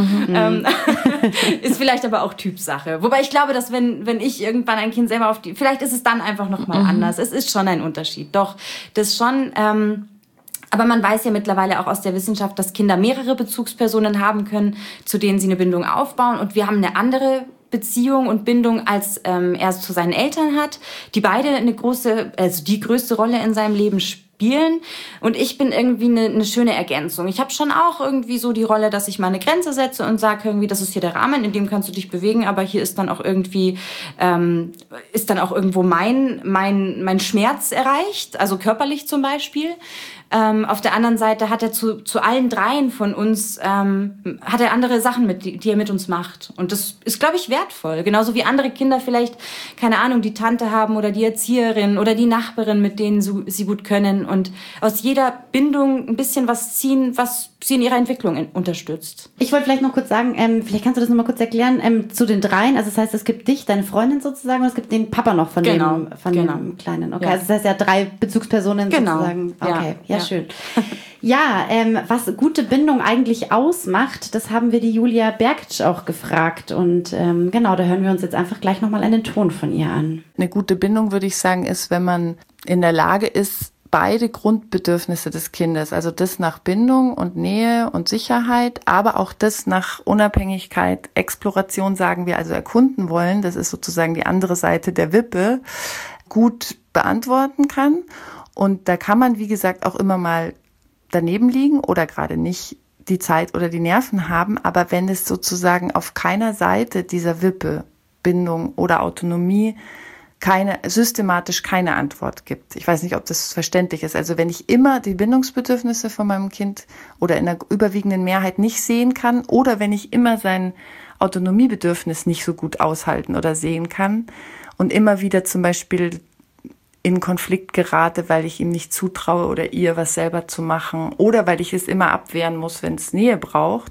Ist vielleicht aber auch Typsache. Wobei ich glaube, dass wenn ich irgendwann ein Kind selber vielleicht ist es dann einfach nochmal anders. Es ist schon ein Unterschied. Doch, das schon. Aber man weiß ja mittlerweile auch aus der Wissenschaft, dass Kinder mehrere Bezugspersonen haben können, zu denen sie eine Bindung aufbauen. Und wir haben eine andere Beziehung und Bindung, als er zu seinen Eltern hat, die beide die größte Rolle in seinem Leben spielen. Und ich bin irgendwie eine schöne Ergänzung. Ich habe schon auch irgendwie so die Rolle, dass ich mal eine Grenze setze und sage irgendwie, das ist hier der Rahmen, in dem kannst du dich bewegen, aber hier ist dann auch irgendwie, irgendwo mein Schmerz erreicht, also körperlich zum Beispiel. Auf der anderen Seite hat er zu allen dreien von uns hat er andere Sachen, die er mit uns macht. Und das ist, glaube ich, wertvoll. Genauso wie andere Kinder vielleicht, keine Ahnung, die Tante haben oder die Erzieherin oder die Nachbarin, mit denen sie gut können. Und aus jeder Bindung ein bisschen was ziehen, was sie in ihrer Entwicklung unterstützt. Ich wollte vielleicht noch kurz sagen, vielleicht kannst du das noch mal kurz erklären, zu den dreien. Also das heißt, es gibt dich, deine Freundin sozusagen, und es gibt den Papa noch von dem Kleinen. Okay, ja. Also das heißt ja 3 Bezugspersonen sozusagen. Okay, ja, schön. Ja, was gute Bindung eigentlich ausmacht, das haben wir die Julia Berkic auch gefragt. Und da hören wir uns jetzt einfach gleich nochmal einen Ton von ihr an. Eine gute Bindung, würde ich sagen, ist, wenn man in der Lage ist, beide Grundbedürfnisse des Kindes, also das nach Bindung und Nähe und Sicherheit, aber auch das nach Unabhängigkeit, Exploration, sagen wir, also erkunden wollen, das ist sozusagen die andere Seite der Wippe, gut beantworten kann. Und da kann man, wie gesagt, auch immer mal daneben liegen oder gerade nicht die Zeit oder die Nerven haben, aber wenn es sozusagen auf keiner Seite dieser Wippe, Bindung oder Autonomie, systematisch keine Antwort gibt. Ich weiß nicht, ob das verständlich ist. Also wenn ich immer die Bindungsbedürfnisse von meinem Kind oder in der überwiegenden Mehrheit nicht sehen kann oder wenn ich immer sein Autonomiebedürfnis nicht so gut aushalten oder sehen kann und immer wieder zum Beispiel in Konflikt gerate, weil ich ihm nicht zutraue oder ihr was selber zu machen oder weil ich es immer abwehren muss, wenn es Nähe braucht,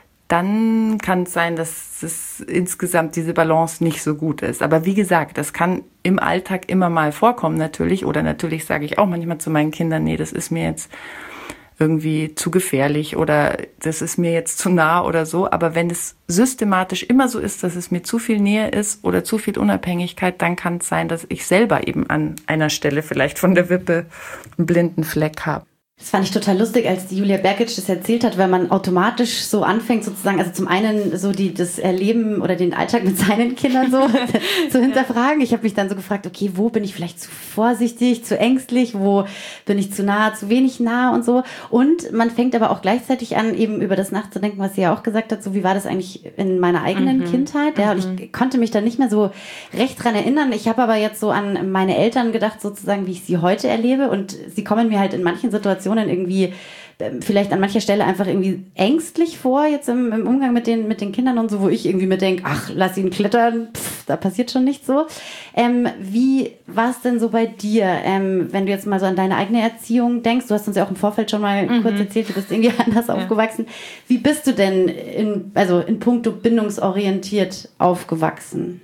dann kann es sein, dass es insgesamt diese Balance nicht so gut ist. Aber wie gesagt, das kann im Alltag immer mal vorkommen natürlich. Oder natürlich sage ich auch manchmal zu meinen Kindern, nee, das ist mir jetzt irgendwie zu gefährlich oder das ist mir jetzt zu nah oder so. Aber wenn es systematisch immer so ist, dass es mir zu viel Nähe ist oder zu viel Unabhängigkeit, dann kann es sein, dass ich selber eben an einer Stelle vielleicht von der Wippe einen blinden Fleck habe. Das fand ich total lustig, als die Julia Berkic das erzählt hat, weil man automatisch so anfängt sozusagen, also zum einen so das Erleben oder den Alltag mit seinen Kindern so zu hinterfragen. Ich habe mich dann so gefragt, okay, wo bin ich vielleicht zu vorsichtig, zu ängstlich, wo bin ich zu nah, zu wenig nah und so. Und man fängt aber auch gleichzeitig an, eben über das nachzudenken, was sie ja auch gesagt hat, so wie war das eigentlich in meiner eigenen Kindheit. Ja, und ich konnte mich da nicht mehr so recht dran erinnern. Ich habe aber jetzt so an meine Eltern gedacht, sozusagen, wie ich sie heute erlebe. Und sie kommen mir halt in manchen Situationen irgendwie vielleicht an mancher Stelle einfach irgendwie ängstlich vor, jetzt im Umgang mit den Kindern und so, wo ich irgendwie mir denke, ach, lass ihn klettern, da passiert schon nichts so. Wie war es denn so bei dir, wenn du jetzt mal so an deine eigene Erziehung denkst? Du hast uns ja auch im Vorfeld schon mal kurz erzählt, du bist irgendwie anders aufgewachsen. Wie bist du denn in puncto bindungsorientiert aufgewachsen?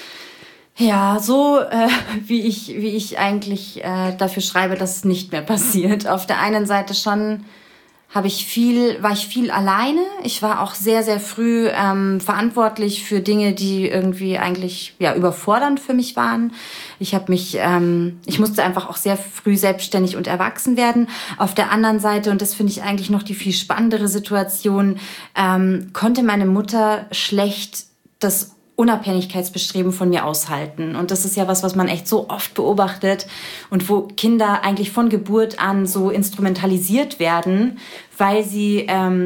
Ja, so wie ich eigentlich dafür schreibe, dass es nicht mehr passiert. Auf der einen Seite schon war ich viel alleine. Ich war auch sehr, sehr früh verantwortlich für Dinge, die irgendwie eigentlich überfordernd für mich waren. Ich musste einfach auch sehr früh selbstständig und erwachsen werden. Auf der anderen Seite, und das finde ich eigentlich noch die viel spannendere Situation, konnte meine Mutter schlecht das Unabhängigkeitsbestreben von mir aushalten. Und das ist ja was man echt so oft beobachtet und wo Kinder eigentlich von Geburt an so instrumentalisiert werden, weil sie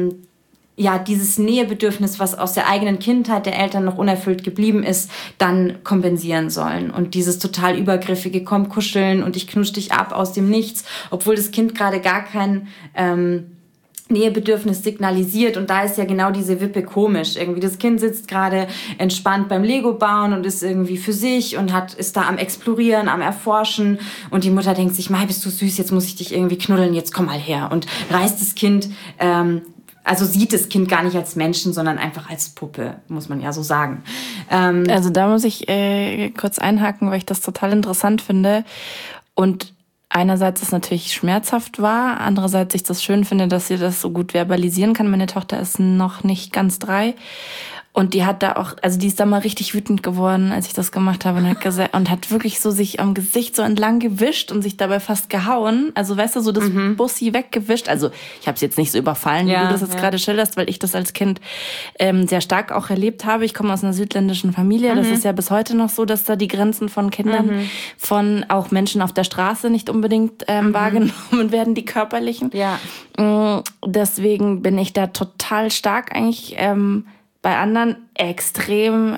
dieses Nähebedürfnis, was aus der eigenen Kindheit der Eltern noch unerfüllt geblieben ist, dann kompensieren sollen. Und dieses total übergriffige, komm kuscheln und ich knusch dich ab aus dem Nichts, obwohl das Kind gerade gar kein Nähebedürfnis signalisiert. Und da ist ja genau diese Wippe komisch. Irgendwie das Kind sitzt gerade entspannt beim Lego bauen und ist irgendwie für sich und ist da am Explorieren, am Erforschen. Und die Mutter denkt sich, Mai, bist du süß, jetzt muss ich dich irgendwie knuddeln, jetzt komm mal her. Und reißt das Kind, sieht das Kind gar nicht als Menschen, sondern einfach als Puppe, muss man ja so sagen. Also da muss ich kurz einhaken, weil ich das total interessant finde. Und einerseits es natürlich schmerzhaft war, andererseits ich das schön finde, dass sie das so gut verbalisieren kann. Meine Tochter ist noch nicht ganz 3 und die hat da auch, also die ist da mal richtig wütend geworden, als ich das gemacht habe und hat wirklich so sich am Gesicht so entlang gewischt und sich dabei fast gehauen. Also weißt du, so das Bussi weggewischt. Also ich habe es jetzt nicht so überfallen, wie du das jetzt gerade schilderst, weil ich das als Kind sehr stark auch erlebt habe. Ich komme aus einer südländischen Familie. Das ist ja bis heute noch so, dass da die Grenzen von Kindern, von auch Menschen auf der Straße nicht unbedingt wahrgenommen werden, die körperlichen. Ja. Deswegen bin ich da total stark eigentlich bei anderen extrem,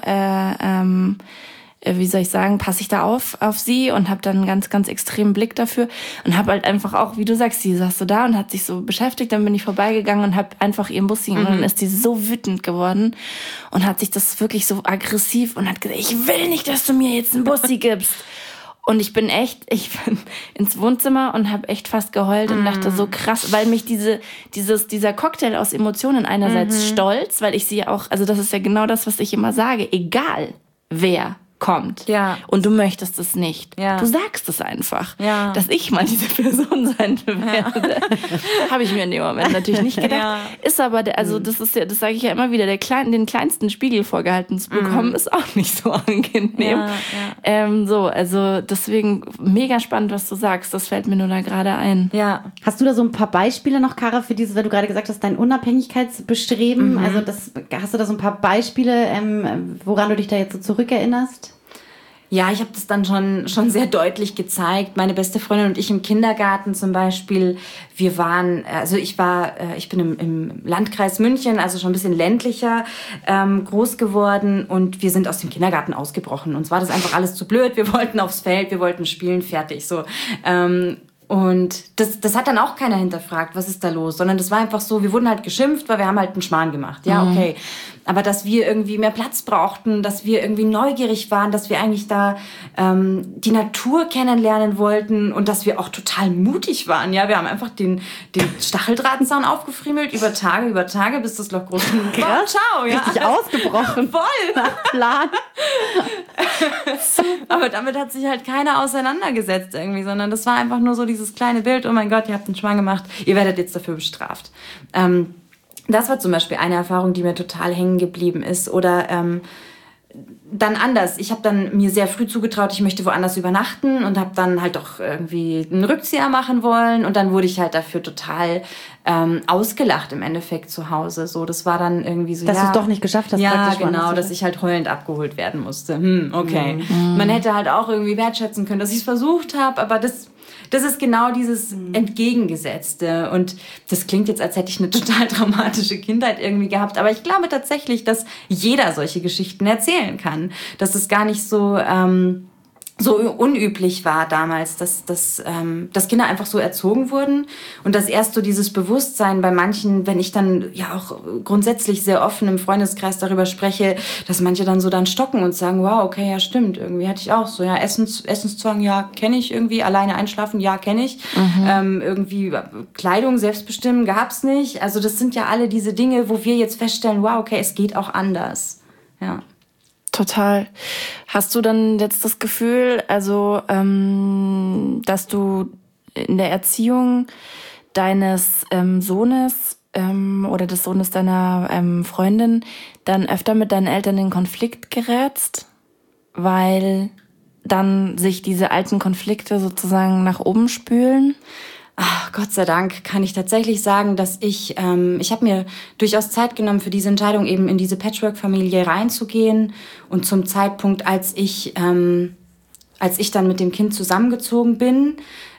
passe ich da auf sie und habe dann einen ganz, ganz extremen Blick dafür und habe halt einfach auch, wie du sagst, sie saß so da und hat sich so beschäftigt, dann bin ich vorbeigegangen und habe einfach ihren Bussi und dann ist die so wütend geworden und hat sich das wirklich so aggressiv und hat gesagt, ich will nicht, dass du mir jetzt einen Bussi gibst. Und ich bin ins Wohnzimmer und habe echt fast geheult und dachte so krass, weil mich dieser Cocktail aus Emotionen, einerseits Stolz, weil ich sie auch, also das ist ja genau das, was ich immer sage, egal wer kommt. Ja. Und du möchtest es nicht. Ja. Du sagst es einfach. Ja. Dass ich mal diese Person sein werde. Habe ich mir in dem Moment natürlich nicht gedacht. Ja. Ist aber, das ist ja, das sage ich ja immer wieder, den kleinsten Spiegel vorgehalten zu bekommen, ist auch nicht so angenehm. Also deswegen mega spannend, was du sagst. Das fällt mir nur da gerade ein. Ja. Hast du da so ein paar Beispiele noch, Kara, für dieses, weil du gerade gesagt hast, dein Unabhängigkeitsbestreben? Also hast du da so ein paar Beispiele, woran du dich da jetzt so zurückerinnerst? Ja, ich habe das dann schon sehr deutlich gezeigt. Meine beste Freundin und ich im Kindergarten zum Beispiel, ich bin im Landkreis München, also schon ein bisschen ländlicher, groß geworden und wir sind aus dem Kindergarten ausgebrochen. Uns war das einfach alles zu blöd. Wir wollten aufs Feld, wir wollten spielen, fertig, so. Und das hat dann auch keiner hinterfragt, was ist da los, sondern das war einfach so, wir wurden halt geschimpft, weil wir haben halt einen Schmarrn gemacht. Ja, okay. Aber dass wir irgendwie mehr Platz brauchten, dass wir irgendwie neugierig waren, dass wir eigentlich da die Natur kennenlernen wollten und dass wir auch total mutig waren. Ja, wir haben einfach den Stacheldrahtzaun aufgefriemelt über Tage, bis das Loch groß genug war. Ciao, ja. Richtig ausgebrochen. Voll. Nach Plan. Aber damit hat sich halt keiner auseinandergesetzt irgendwie, sondern das war einfach nur so dieses kleine Bild, oh mein Gott, ihr habt einen Schmarrn gemacht, ihr werdet jetzt dafür bestraft. Das war zum Beispiel eine Erfahrung, die mir total hängen geblieben ist. Oder dann anders. Ich habe dann mir sehr früh zugetraut, ich möchte woanders übernachten und habe dann halt auch irgendwie einen Rückzieher machen wollen. Und dann wurde ich halt dafür total ausgelacht im Endeffekt zu Hause. So, das war dann irgendwie so, dass du es doch nicht geschafft hast. Ja, genau, dass ich halt heulend abgeholt werden musste. Okay. Man hätte halt auch irgendwie wertschätzen können, dass ich es versucht habe, aber das ist genau dieses Entgegengesetzte. Und das klingt jetzt, als hätte ich eine total dramatische Kindheit irgendwie gehabt. Aber ich glaube tatsächlich, dass jeder solche Geschichten erzählen kann. Dass es gar nicht so unüblich war damals, dass Kinder einfach so erzogen wurden. Und dass erst so dieses Bewusstsein bei manchen, wenn ich dann ja auch grundsätzlich sehr offen im Freundeskreis darüber spreche, dass manche dann so dann stocken und sagen, wow, okay, ja stimmt, irgendwie hatte ich auch so, ja, Essenszwang, ja, kenne ich irgendwie, alleine einschlafen, ja, kenne ich. Irgendwie Kleidung, selbstbestimmen, gab's nicht. Also das sind ja alle diese Dinge, wo wir jetzt feststellen, wow, okay, es geht auch anders. Ja. Total. Hast du dann jetzt das Gefühl, also dass du in der Erziehung deines Sohnes oder des Sohnes deiner Freundin dann öfter mit deinen Eltern in Konflikt gerätst, weil dann sich diese alten Konflikte sozusagen nach oben spülen? Ach, Gott sei Dank kann ich tatsächlich sagen, dass ich habe mir durchaus Zeit genommen für diese Entscheidung, eben in diese Patchwork-Familie reinzugehen. Und zum Zeitpunkt, als ich dann mit dem Kind zusammengezogen bin,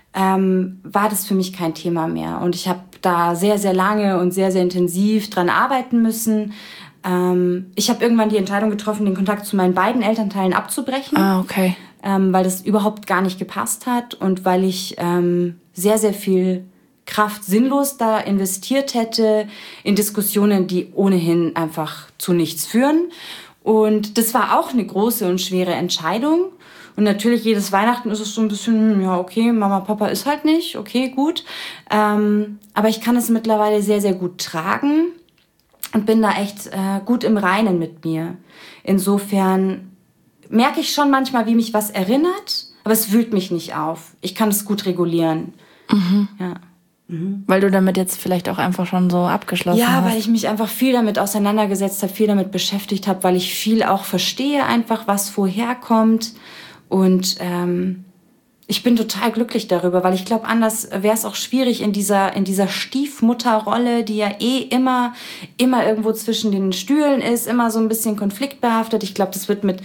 war das für mich kein Thema mehr. Und ich habe da sehr, sehr lange und sehr, sehr intensiv dran arbeiten müssen. Ich habe irgendwann die Entscheidung getroffen, den Kontakt zu meinen beiden Elternteilen abzubrechen. Ah, okay. Weil das überhaupt gar nicht gepasst hat und weil ich sehr, sehr viel Kraft sinnlos da investiert hätte in Diskussionen, die ohnehin einfach zu nichts führen. Und das war auch eine große und schwere Entscheidung. Und natürlich jedes Weihnachten ist es so ein bisschen, ja, okay, Mama, Papa ist halt nicht, okay, gut. Aber ich kann es mittlerweile sehr, sehr gut tragen und bin da echt gut im Reinen mit mir. Insofern merke ich schon manchmal, wie mich was erinnert, aber es wühlt mich nicht auf. Ich kann es gut regulieren. Ja. Weil du damit jetzt vielleicht auch einfach schon so abgeschlossen hast. Ja, weil ich mich einfach viel damit auseinandergesetzt habe, viel damit beschäftigt habe, weil ich viel auch verstehe einfach, was woher kommt. Und ich bin total glücklich darüber, weil ich glaube, anders wäre es auch schwierig in dieser Stiefmutterrolle, die ja immer irgendwo zwischen den Stühlen ist, immer so ein bisschen konfliktbehaftet. Ich glaube, das wird mit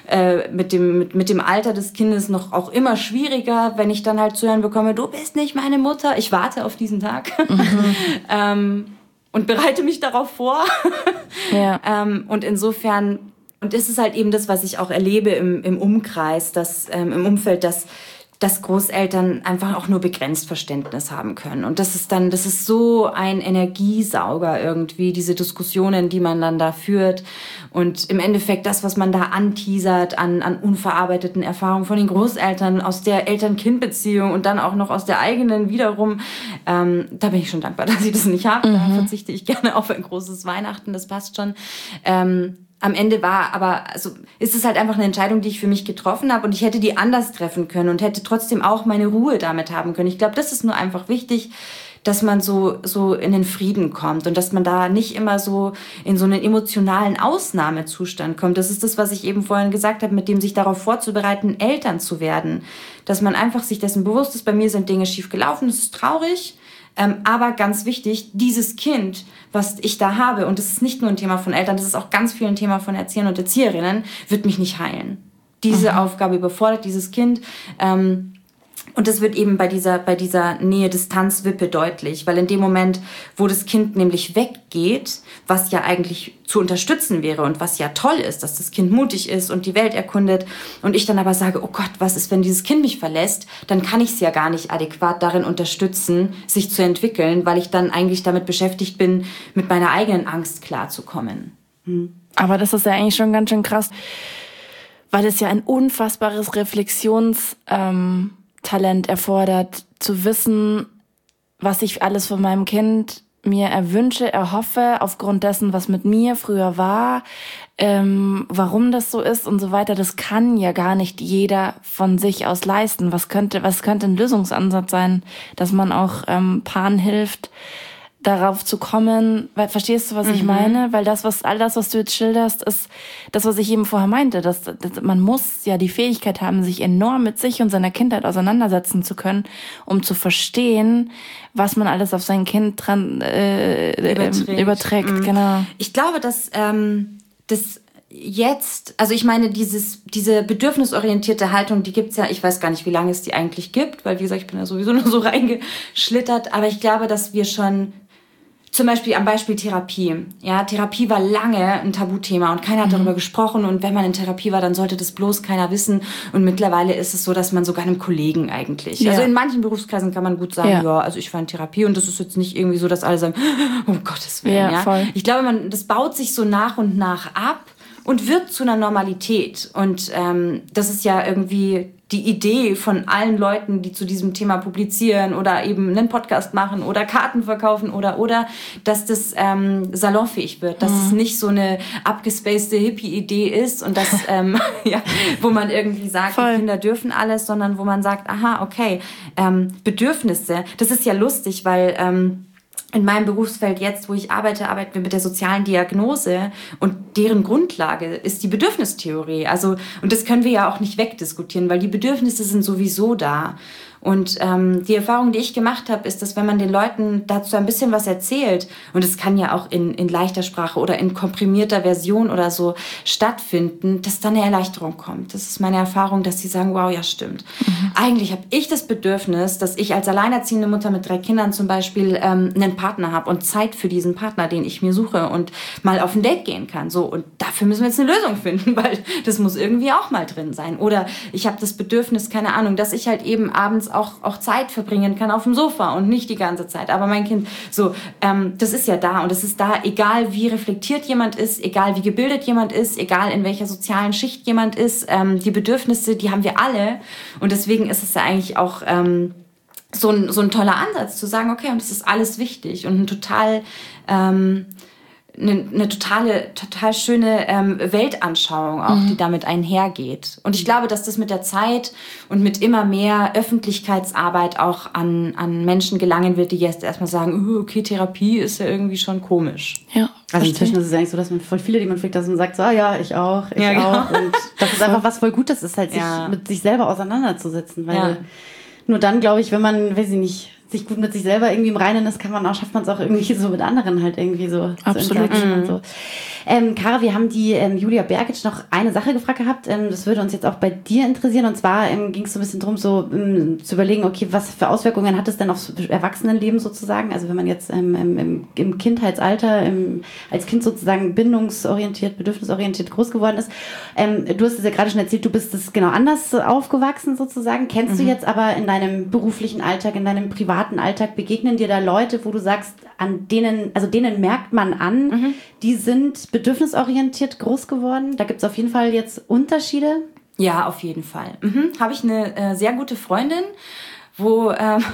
dem Alter des Kindes noch auch immer schwieriger, wenn ich dann halt zu hören bekomme, du bist nicht meine Mutter. Ich warte auf diesen Tag und bereite mich darauf vor. Ja. Und insofern, und das ist halt eben das, was ich auch erlebe im Umkreis, im Umfeld, dass Großeltern einfach auch nur begrenzt Verständnis haben können. Und das ist so ein Energiesauger irgendwie, diese Diskussionen, die man dann da führt. Und im Endeffekt das, was man da anteasert an unverarbeiteten Erfahrungen von den Großeltern, aus der Eltern-Kind-Beziehung und dann auch noch aus der eigenen wiederum. Da bin ich schon dankbar, dass ich das nicht habe. Da verzichte ich gerne auf ein großes Weihnachten, das passt schon. am Ende ist es halt einfach eine Entscheidung, die ich für mich getroffen habe und ich hätte die anders treffen können und hätte trotzdem auch meine Ruhe damit haben können. Ich glaube, das ist nur einfach wichtig, dass man so in den Frieden kommt und dass man da nicht immer so in so einen emotionalen Ausnahmezustand kommt. Das ist das, was ich eben vorhin gesagt habe, mit dem sich darauf vorzubereiten, Eltern zu werden. Dass man einfach sich dessen bewusst ist, bei mir sind Dinge schief gelaufen, es ist traurig, aber ganz wichtig, dieses Kind, was ich da habe, und das ist nicht nur ein Thema von Eltern, das ist auch ganz viel ein Thema von Erziehern und Erzieherinnen, wird mich nicht heilen. Diese Aufgabe überfordert dieses Kind, und das wird eben bei dieser Nähe-Distanz-Wippe deutlich, weil in dem Moment, wo das Kind nämlich weggeht, was ja eigentlich zu unterstützen wäre und was ja toll ist, dass das Kind mutig ist und die Welt erkundet und ich dann aber sage, oh Gott, was ist, wenn dieses Kind mich verlässt, dann kann ich es ja gar nicht adäquat darin unterstützen, sich zu entwickeln, weil ich dann eigentlich damit beschäftigt bin, mit meiner eigenen Angst klarzukommen. Aber das ist ja eigentlich schon ganz schön krass, weil es ja ein unfassbares Talent erfordert, zu wissen, was ich alles von meinem Kind mir erwünsche, erhoffe, aufgrund dessen, was mit mir früher war, warum das so ist und so weiter. Das kann ja gar nicht jeder von sich aus leisten. Was könnte ein Lösungsansatz sein, dass man auch Paaren hilft, darauf zu kommen, weil, verstehst du, was ich meine? Weil all das, was du jetzt schilderst, ist das, was ich eben vorher meinte, dass man muss ja die Fähigkeit haben, sich enorm mit sich und seiner Kindheit auseinandersetzen zu können, um zu verstehen, was man alles auf sein Kind überträgt. Genau. Ich glaube, dass das jetzt, also ich meine, diese bedürfnisorientierte Haltung, die gibt's ja, ich weiß gar nicht, wie lange es die eigentlich gibt, weil wie gesagt, ich bin da sowieso nur so reingeschlittert, aber ich glaube, dass wir schon zum Beispiel am Beispiel Therapie. Ja, Therapie war lange ein Tabuthema und keiner hat darüber gesprochen. Und wenn man in Therapie war, dann sollte das bloß keiner wissen. Und mittlerweile ist es so, dass man sogar einem Kollegen eigentlich. Ja. Also in manchen Berufskreisen kann man gut sagen, ja, also ich war in Therapie und das ist jetzt nicht irgendwie so, dass alle sagen, um Gottes Willen. Ja, voll. Ich glaube, das baut sich so nach und nach ab und wird zu einer Normalität. Und das ist ja irgendwie die Idee von allen Leuten, die zu diesem Thema publizieren oder eben einen Podcast machen oder Karten verkaufen oder dass das salonfähig wird, dass es nicht so eine abgespacede Hippie-Idee ist und dass, ja, wo man irgendwie sagt, die Kinder dürfen alles, sondern wo man sagt, aha, okay, Bedürfnisse, das ist ja lustig, weil in meinem Berufsfeld jetzt, wo ich arbeiten wir mit der sozialen Diagnose und deren Grundlage ist die Bedürfnistheorie. Also, und das können wir ja auch nicht wegdiskutieren, weil die Bedürfnisse sind sowieso da. Und die Erfahrung, die ich gemacht habe, ist, dass wenn man den Leuten dazu ein bisschen was erzählt, und es kann ja auch in leichter Sprache oder in komprimierter Version oder so stattfinden, dass dann eine Erleichterung kommt. Das ist meine Erfahrung, dass sie sagen, wow, ja, stimmt. Eigentlich habe ich das Bedürfnis, dass ich als alleinerziehende Mutter mit 3 Kindern zum Beispiel einen Partner habe und Zeit für diesen Partner, den ich mir suche und mal auf ein Date gehen kann. So, und dafür müssen wir jetzt eine Lösung finden, weil das muss irgendwie auch mal drin sein. Oder ich habe das Bedürfnis, keine Ahnung, dass ich halt eben abends auch Zeit verbringen kann auf dem Sofa und nicht die ganze Zeit. Aber mein Kind, so, das ist ja da und das ist da, egal wie reflektiert jemand ist, egal wie gebildet jemand ist, egal in welcher sozialen Schicht jemand ist, die Bedürfnisse, die haben wir alle und deswegen ist es ja eigentlich auch so ein toller Ansatz zu sagen, okay, und das ist alles wichtig und ein total eine total schöne Weltanschauung auch, die damit einhergeht. Und ich glaube, dass das mit der Zeit und mit immer mehr Öffentlichkeitsarbeit auch an Menschen gelangen wird, die jetzt erstmal sagen, okay, Therapie ist ja irgendwie schon komisch. Ja. Also inzwischen ist es eigentlich so, dass man voll viele, die man fragt, dass man sagt, so, ja, ich auch. Und das ist einfach was voll Gutes ist, halt sich mit sich selber auseinanderzusetzen, weil nur dann, glaube ich, wenn man, weiß ich nicht, sich gut mit sich selber irgendwie im Reinen ist, schafft man es auch irgendwie so mit anderen halt irgendwie so zu interagieren und so. Kara, wir haben die Julia Bergic noch eine Sache gefragt gehabt, das würde uns jetzt auch bei dir interessieren und zwar ging es so ein bisschen drum, so zu überlegen, okay, was für Auswirkungen hat es denn aufs Erwachsenenleben sozusagen, also wenn man jetzt im Kindheitsalter als Kind sozusagen bindungsorientiert, bedürfnisorientiert groß geworden ist. Du hast es ja gerade schon erzählt, du bist es genau anders aufgewachsen sozusagen, kennst du jetzt aber in deinem beruflichen Alltag, in deinem privaten Alltag, begegnen dir da Leute, wo du sagst, denen merkt man an, die sind bedürfnisorientiert groß geworden? Da gibt es auf jeden Fall jetzt Unterschiede? Ja, auf jeden Fall. Habe ich eine sehr gute Freundin, wo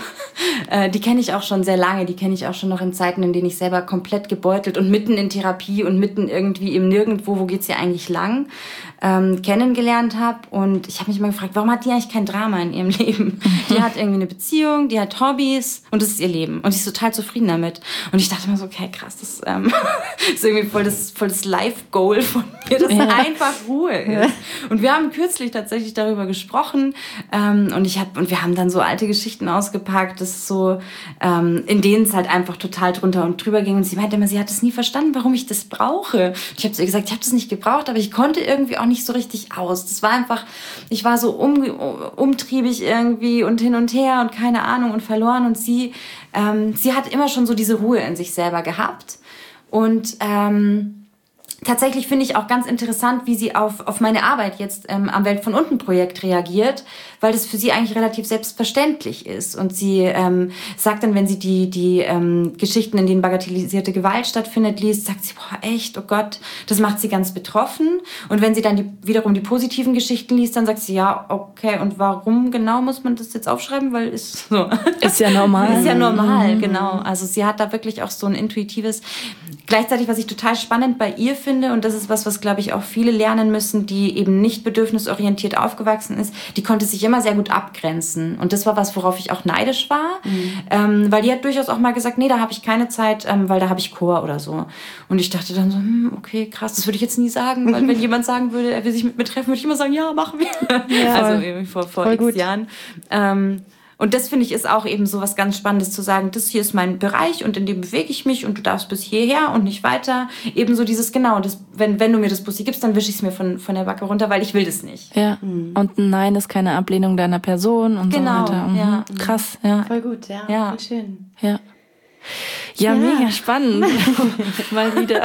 die kenne ich auch schon sehr lange, die kenne ich auch schon noch in Zeiten, in denen ich selber komplett gebeutelt und mitten in Therapie und mitten irgendwie im Nirgendwo, wo geht's hier eigentlich lang, kennengelernt habe. Und ich habe mich mal gefragt, warum hat die eigentlich kein Drama in ihrem Leben? Die hat irgendwie eine Beziehung, die hat Hobbys und das ist ihr Leben. Und sie ist total zufrieden damit. Und ich dachte mir so, okay, krass, das ist irgendwie voll das Life-Goal von mir, dass einfach Ruhe ist. Und wir haben kürzlich tatsächlich darüber gesprochen und wir haben dann so alte Geschichten ausgepackt, das ist so, in denen es halt einfach total drunter und drüber ging. Und sie meinte immer, sie hat es nie verstanden, warum ich das brauche. Ich habe zu ihr gesagt, ich habe das nicht gebraucht, aber ich konnte irgendwie auch nicht so richtig aus. Das war einfach, ich war so umtriebig irgendwie und hin und her und keine Ahnung und verloren. Und sie hat immer schon so diese Ruhe in sich selber gehabt. Und tatsächlich finde ich auch ganz interessant, wie sie auf meine Arbeit jetzt am Welt von unten Projekt reagiert, weil das für sie eigentlich relativ selbstverständlich ist. Und sie sagt dann, wenn sie die Geschichten, in denen bagatellisierte Gewalt stattfindet, liest, sagt sie, boah, echt, oh Gott, das macht sie ganz betroffen. Und wenn sie dann wiederum die positiven Geschichten liest, dann sagt sie, ja, okay, und warum genau muss man das jetzt aufschreiben? Weil ist so. Ist ja normal. Ist ja normal, genau. Also sie hat da wirklich auch so ein intuitives, gleichzeitig, was ich total spannend bei ihr finde, und das ist was glaube ich auch viele lernen müssen, die eben nicht bedürfnisorientiert aufgewachsen ist, die konnte sich immer sehr gut abgrenzen. Und das war was, worauf ich auch neidisch war, weil die hat durchaus auch mal gesagt, nee, da habe ich keine Zeit, weil da habe ich Chor oder so. Und ich dachte dann so, okay, krass, das würde ich jetzt nie sagen, weil wenn jemand sagen würde, er will sich mit mir treffen, würde ich immer sagen, ja, machen wir. Ja, also irgendwie vor x Jahren. Und das, finde ich, ist auch eben so was ganz Spannendes zu sagen, das hier ist mein Bereich und in dem bewege ich mich und du darfst bis hierher und nicht weiter. Ebenso dieses, genau, das, wenn du mir das Bussi gibst, dann wische ich es mir von der Backe runter, weil ich will das nicht. Ja, und ein Nein ist keine Ablehnung deiner Person und so weiter. Ja. Krass, ja. Voll gut, ja. Voll schön. Ja, mega spannend. Mal wieder.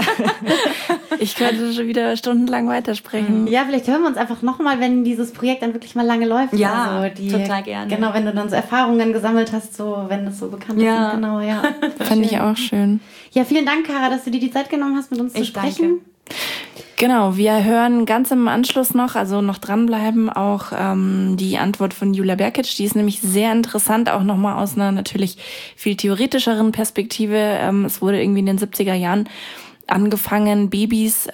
Ich könnte schon wieder stundenlang weitersprechen. Ja, vielleicht hören wir uns einfach nochmal, wenn dieses Projekt dann wirklich mal lange läuft. Ja, also total gerne. Genau, wenn du dann so Erfahrungen gesammelt hast, so wenn das so bekannt ist. Genau, ja. Fand ich auch schön. Ja, vielen Dank, Kara, dass du dir die Zeit genommen hast, mit uns zu sprechen. Danke. Genau, wir hören ganz im Anschluss noch, also noch dranbleiben, auch die Antwort von Julia Berkic. Die ist nämlich sehr interessant, auch nochmal aus einer natürlich viel theoretischeren Perspektive. Es wurde irgendwie in den 70er Jahren angefangen, Babys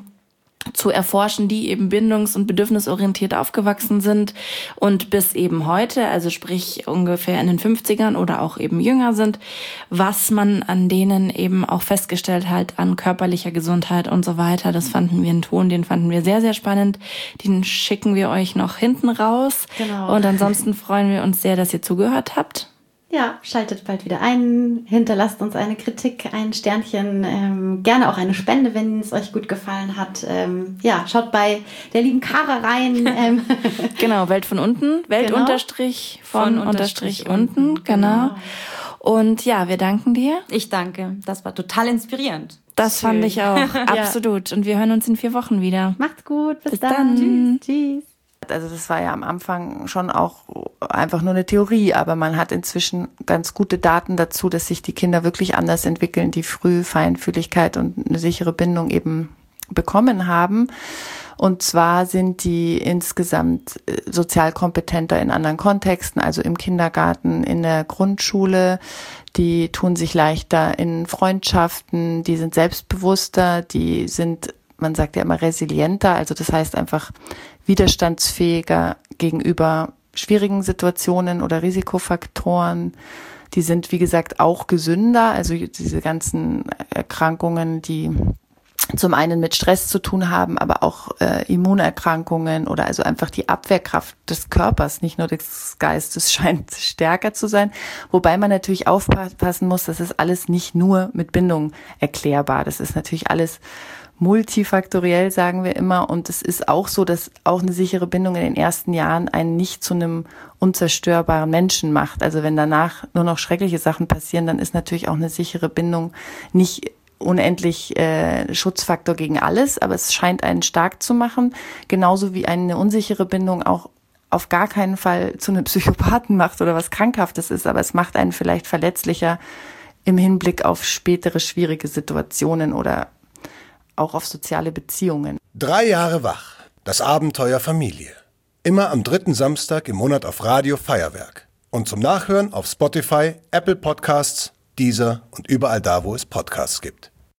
zu erforschen, die eben bindungs- und bedürfnisorientiert aufgewachsen sind und bis eben heute, also sprich ungefähr in den 50ern oder auch eben jünger sind, was man an denen eben auch festgestellt hat an körperlicher Gesundheit und so weiter. Das fanden wir einen Ton, den fanden wir sehr, sehr spannend. Den schicken wir euch noch hinten raus. Genau. Und ansonsten freuen wir uns sehr, dass ihr zugehört habt. Ja, schaltet bald wieder ein, hinterlasst uns eine Kritik, ein Sternchen, gerne auch eine Spende, wenn es euch gut gefallen hat. Schaut bei der lieben Kara rein. Genau, Welt von unten, Welt Genau. unterstrich von unterstrich unten, genau. Und ja, wir danken dir. Ich danke, das war total inspirierend. Das fand ich auch, absolut. Und wir hören uns in 4 Wochen wieder. Macht's gut, bis Bis dann. dann. Tschüss. Also das war ja am Anfang schon auch einfach nur eine Theorie, aber man hat inzwischen ganz gute Daten dazu, dass sich die Kinder wirklich anders entwickeln, die früh Feinfühligkeit und eine sichere Bindung eben bekommen haben. Und zwar sind die insgesamt sozial kompetenter in anderen Kontexten, also im Kindergarten, in der Grundschule. Die tun sich leichter in Freundschaften, die sind selbstbewusster, die sind, man sagt ja immer, resilienter, also das heißt einfach widerstandsfähiger gegenüber schwierigen Situationen oder Risikofaktoren. Die sind, wie gesagt, auch gesünder, also diese ganzen Erkrankungen, die zum einen mit Stress zu tun haben, aber auch Immunerkrankungen oder also einfach die Abwehrkraft des Körpers, nicht nur des Geistes, scheint stärker zu sein. Wobei man natürlich aufpassen muss, das ist alles nicht nur mit Bindung erklärbar. Das ist natürlich alles multifaktoriell, sagen wir immer. Und es ist auch so, dass auch eine sichere Bindung in den ersten Jahren einen nicht zu einem unzerstörbaren Menschen macht. Also wenn danach nur noch schreckliche Sachen passieren, dann ist natürlich auch eine sichere Bindung nicht unendlich Schutzfaktor gegen alles, aber es scheint einen stark zu machen. Genauso wie eine unsichere Bindung auch auf gar keinen Fall zu einem Psychopathen macht oder was Krankhaftes ist, aber es macht einen vielleicht verletzlicher im Hinblick auf spätere schwierige Situationen oder auch auf soziale Beziehungen. 3 Jahre wach. Das Abenteuer Familie. Immer am 3. Samstag im Monat auf Radio Feuerwerk. Und zum Nachhören auf Spotify, Apple Podcasts, Deezer und überall da, wo es Podcasts gibt.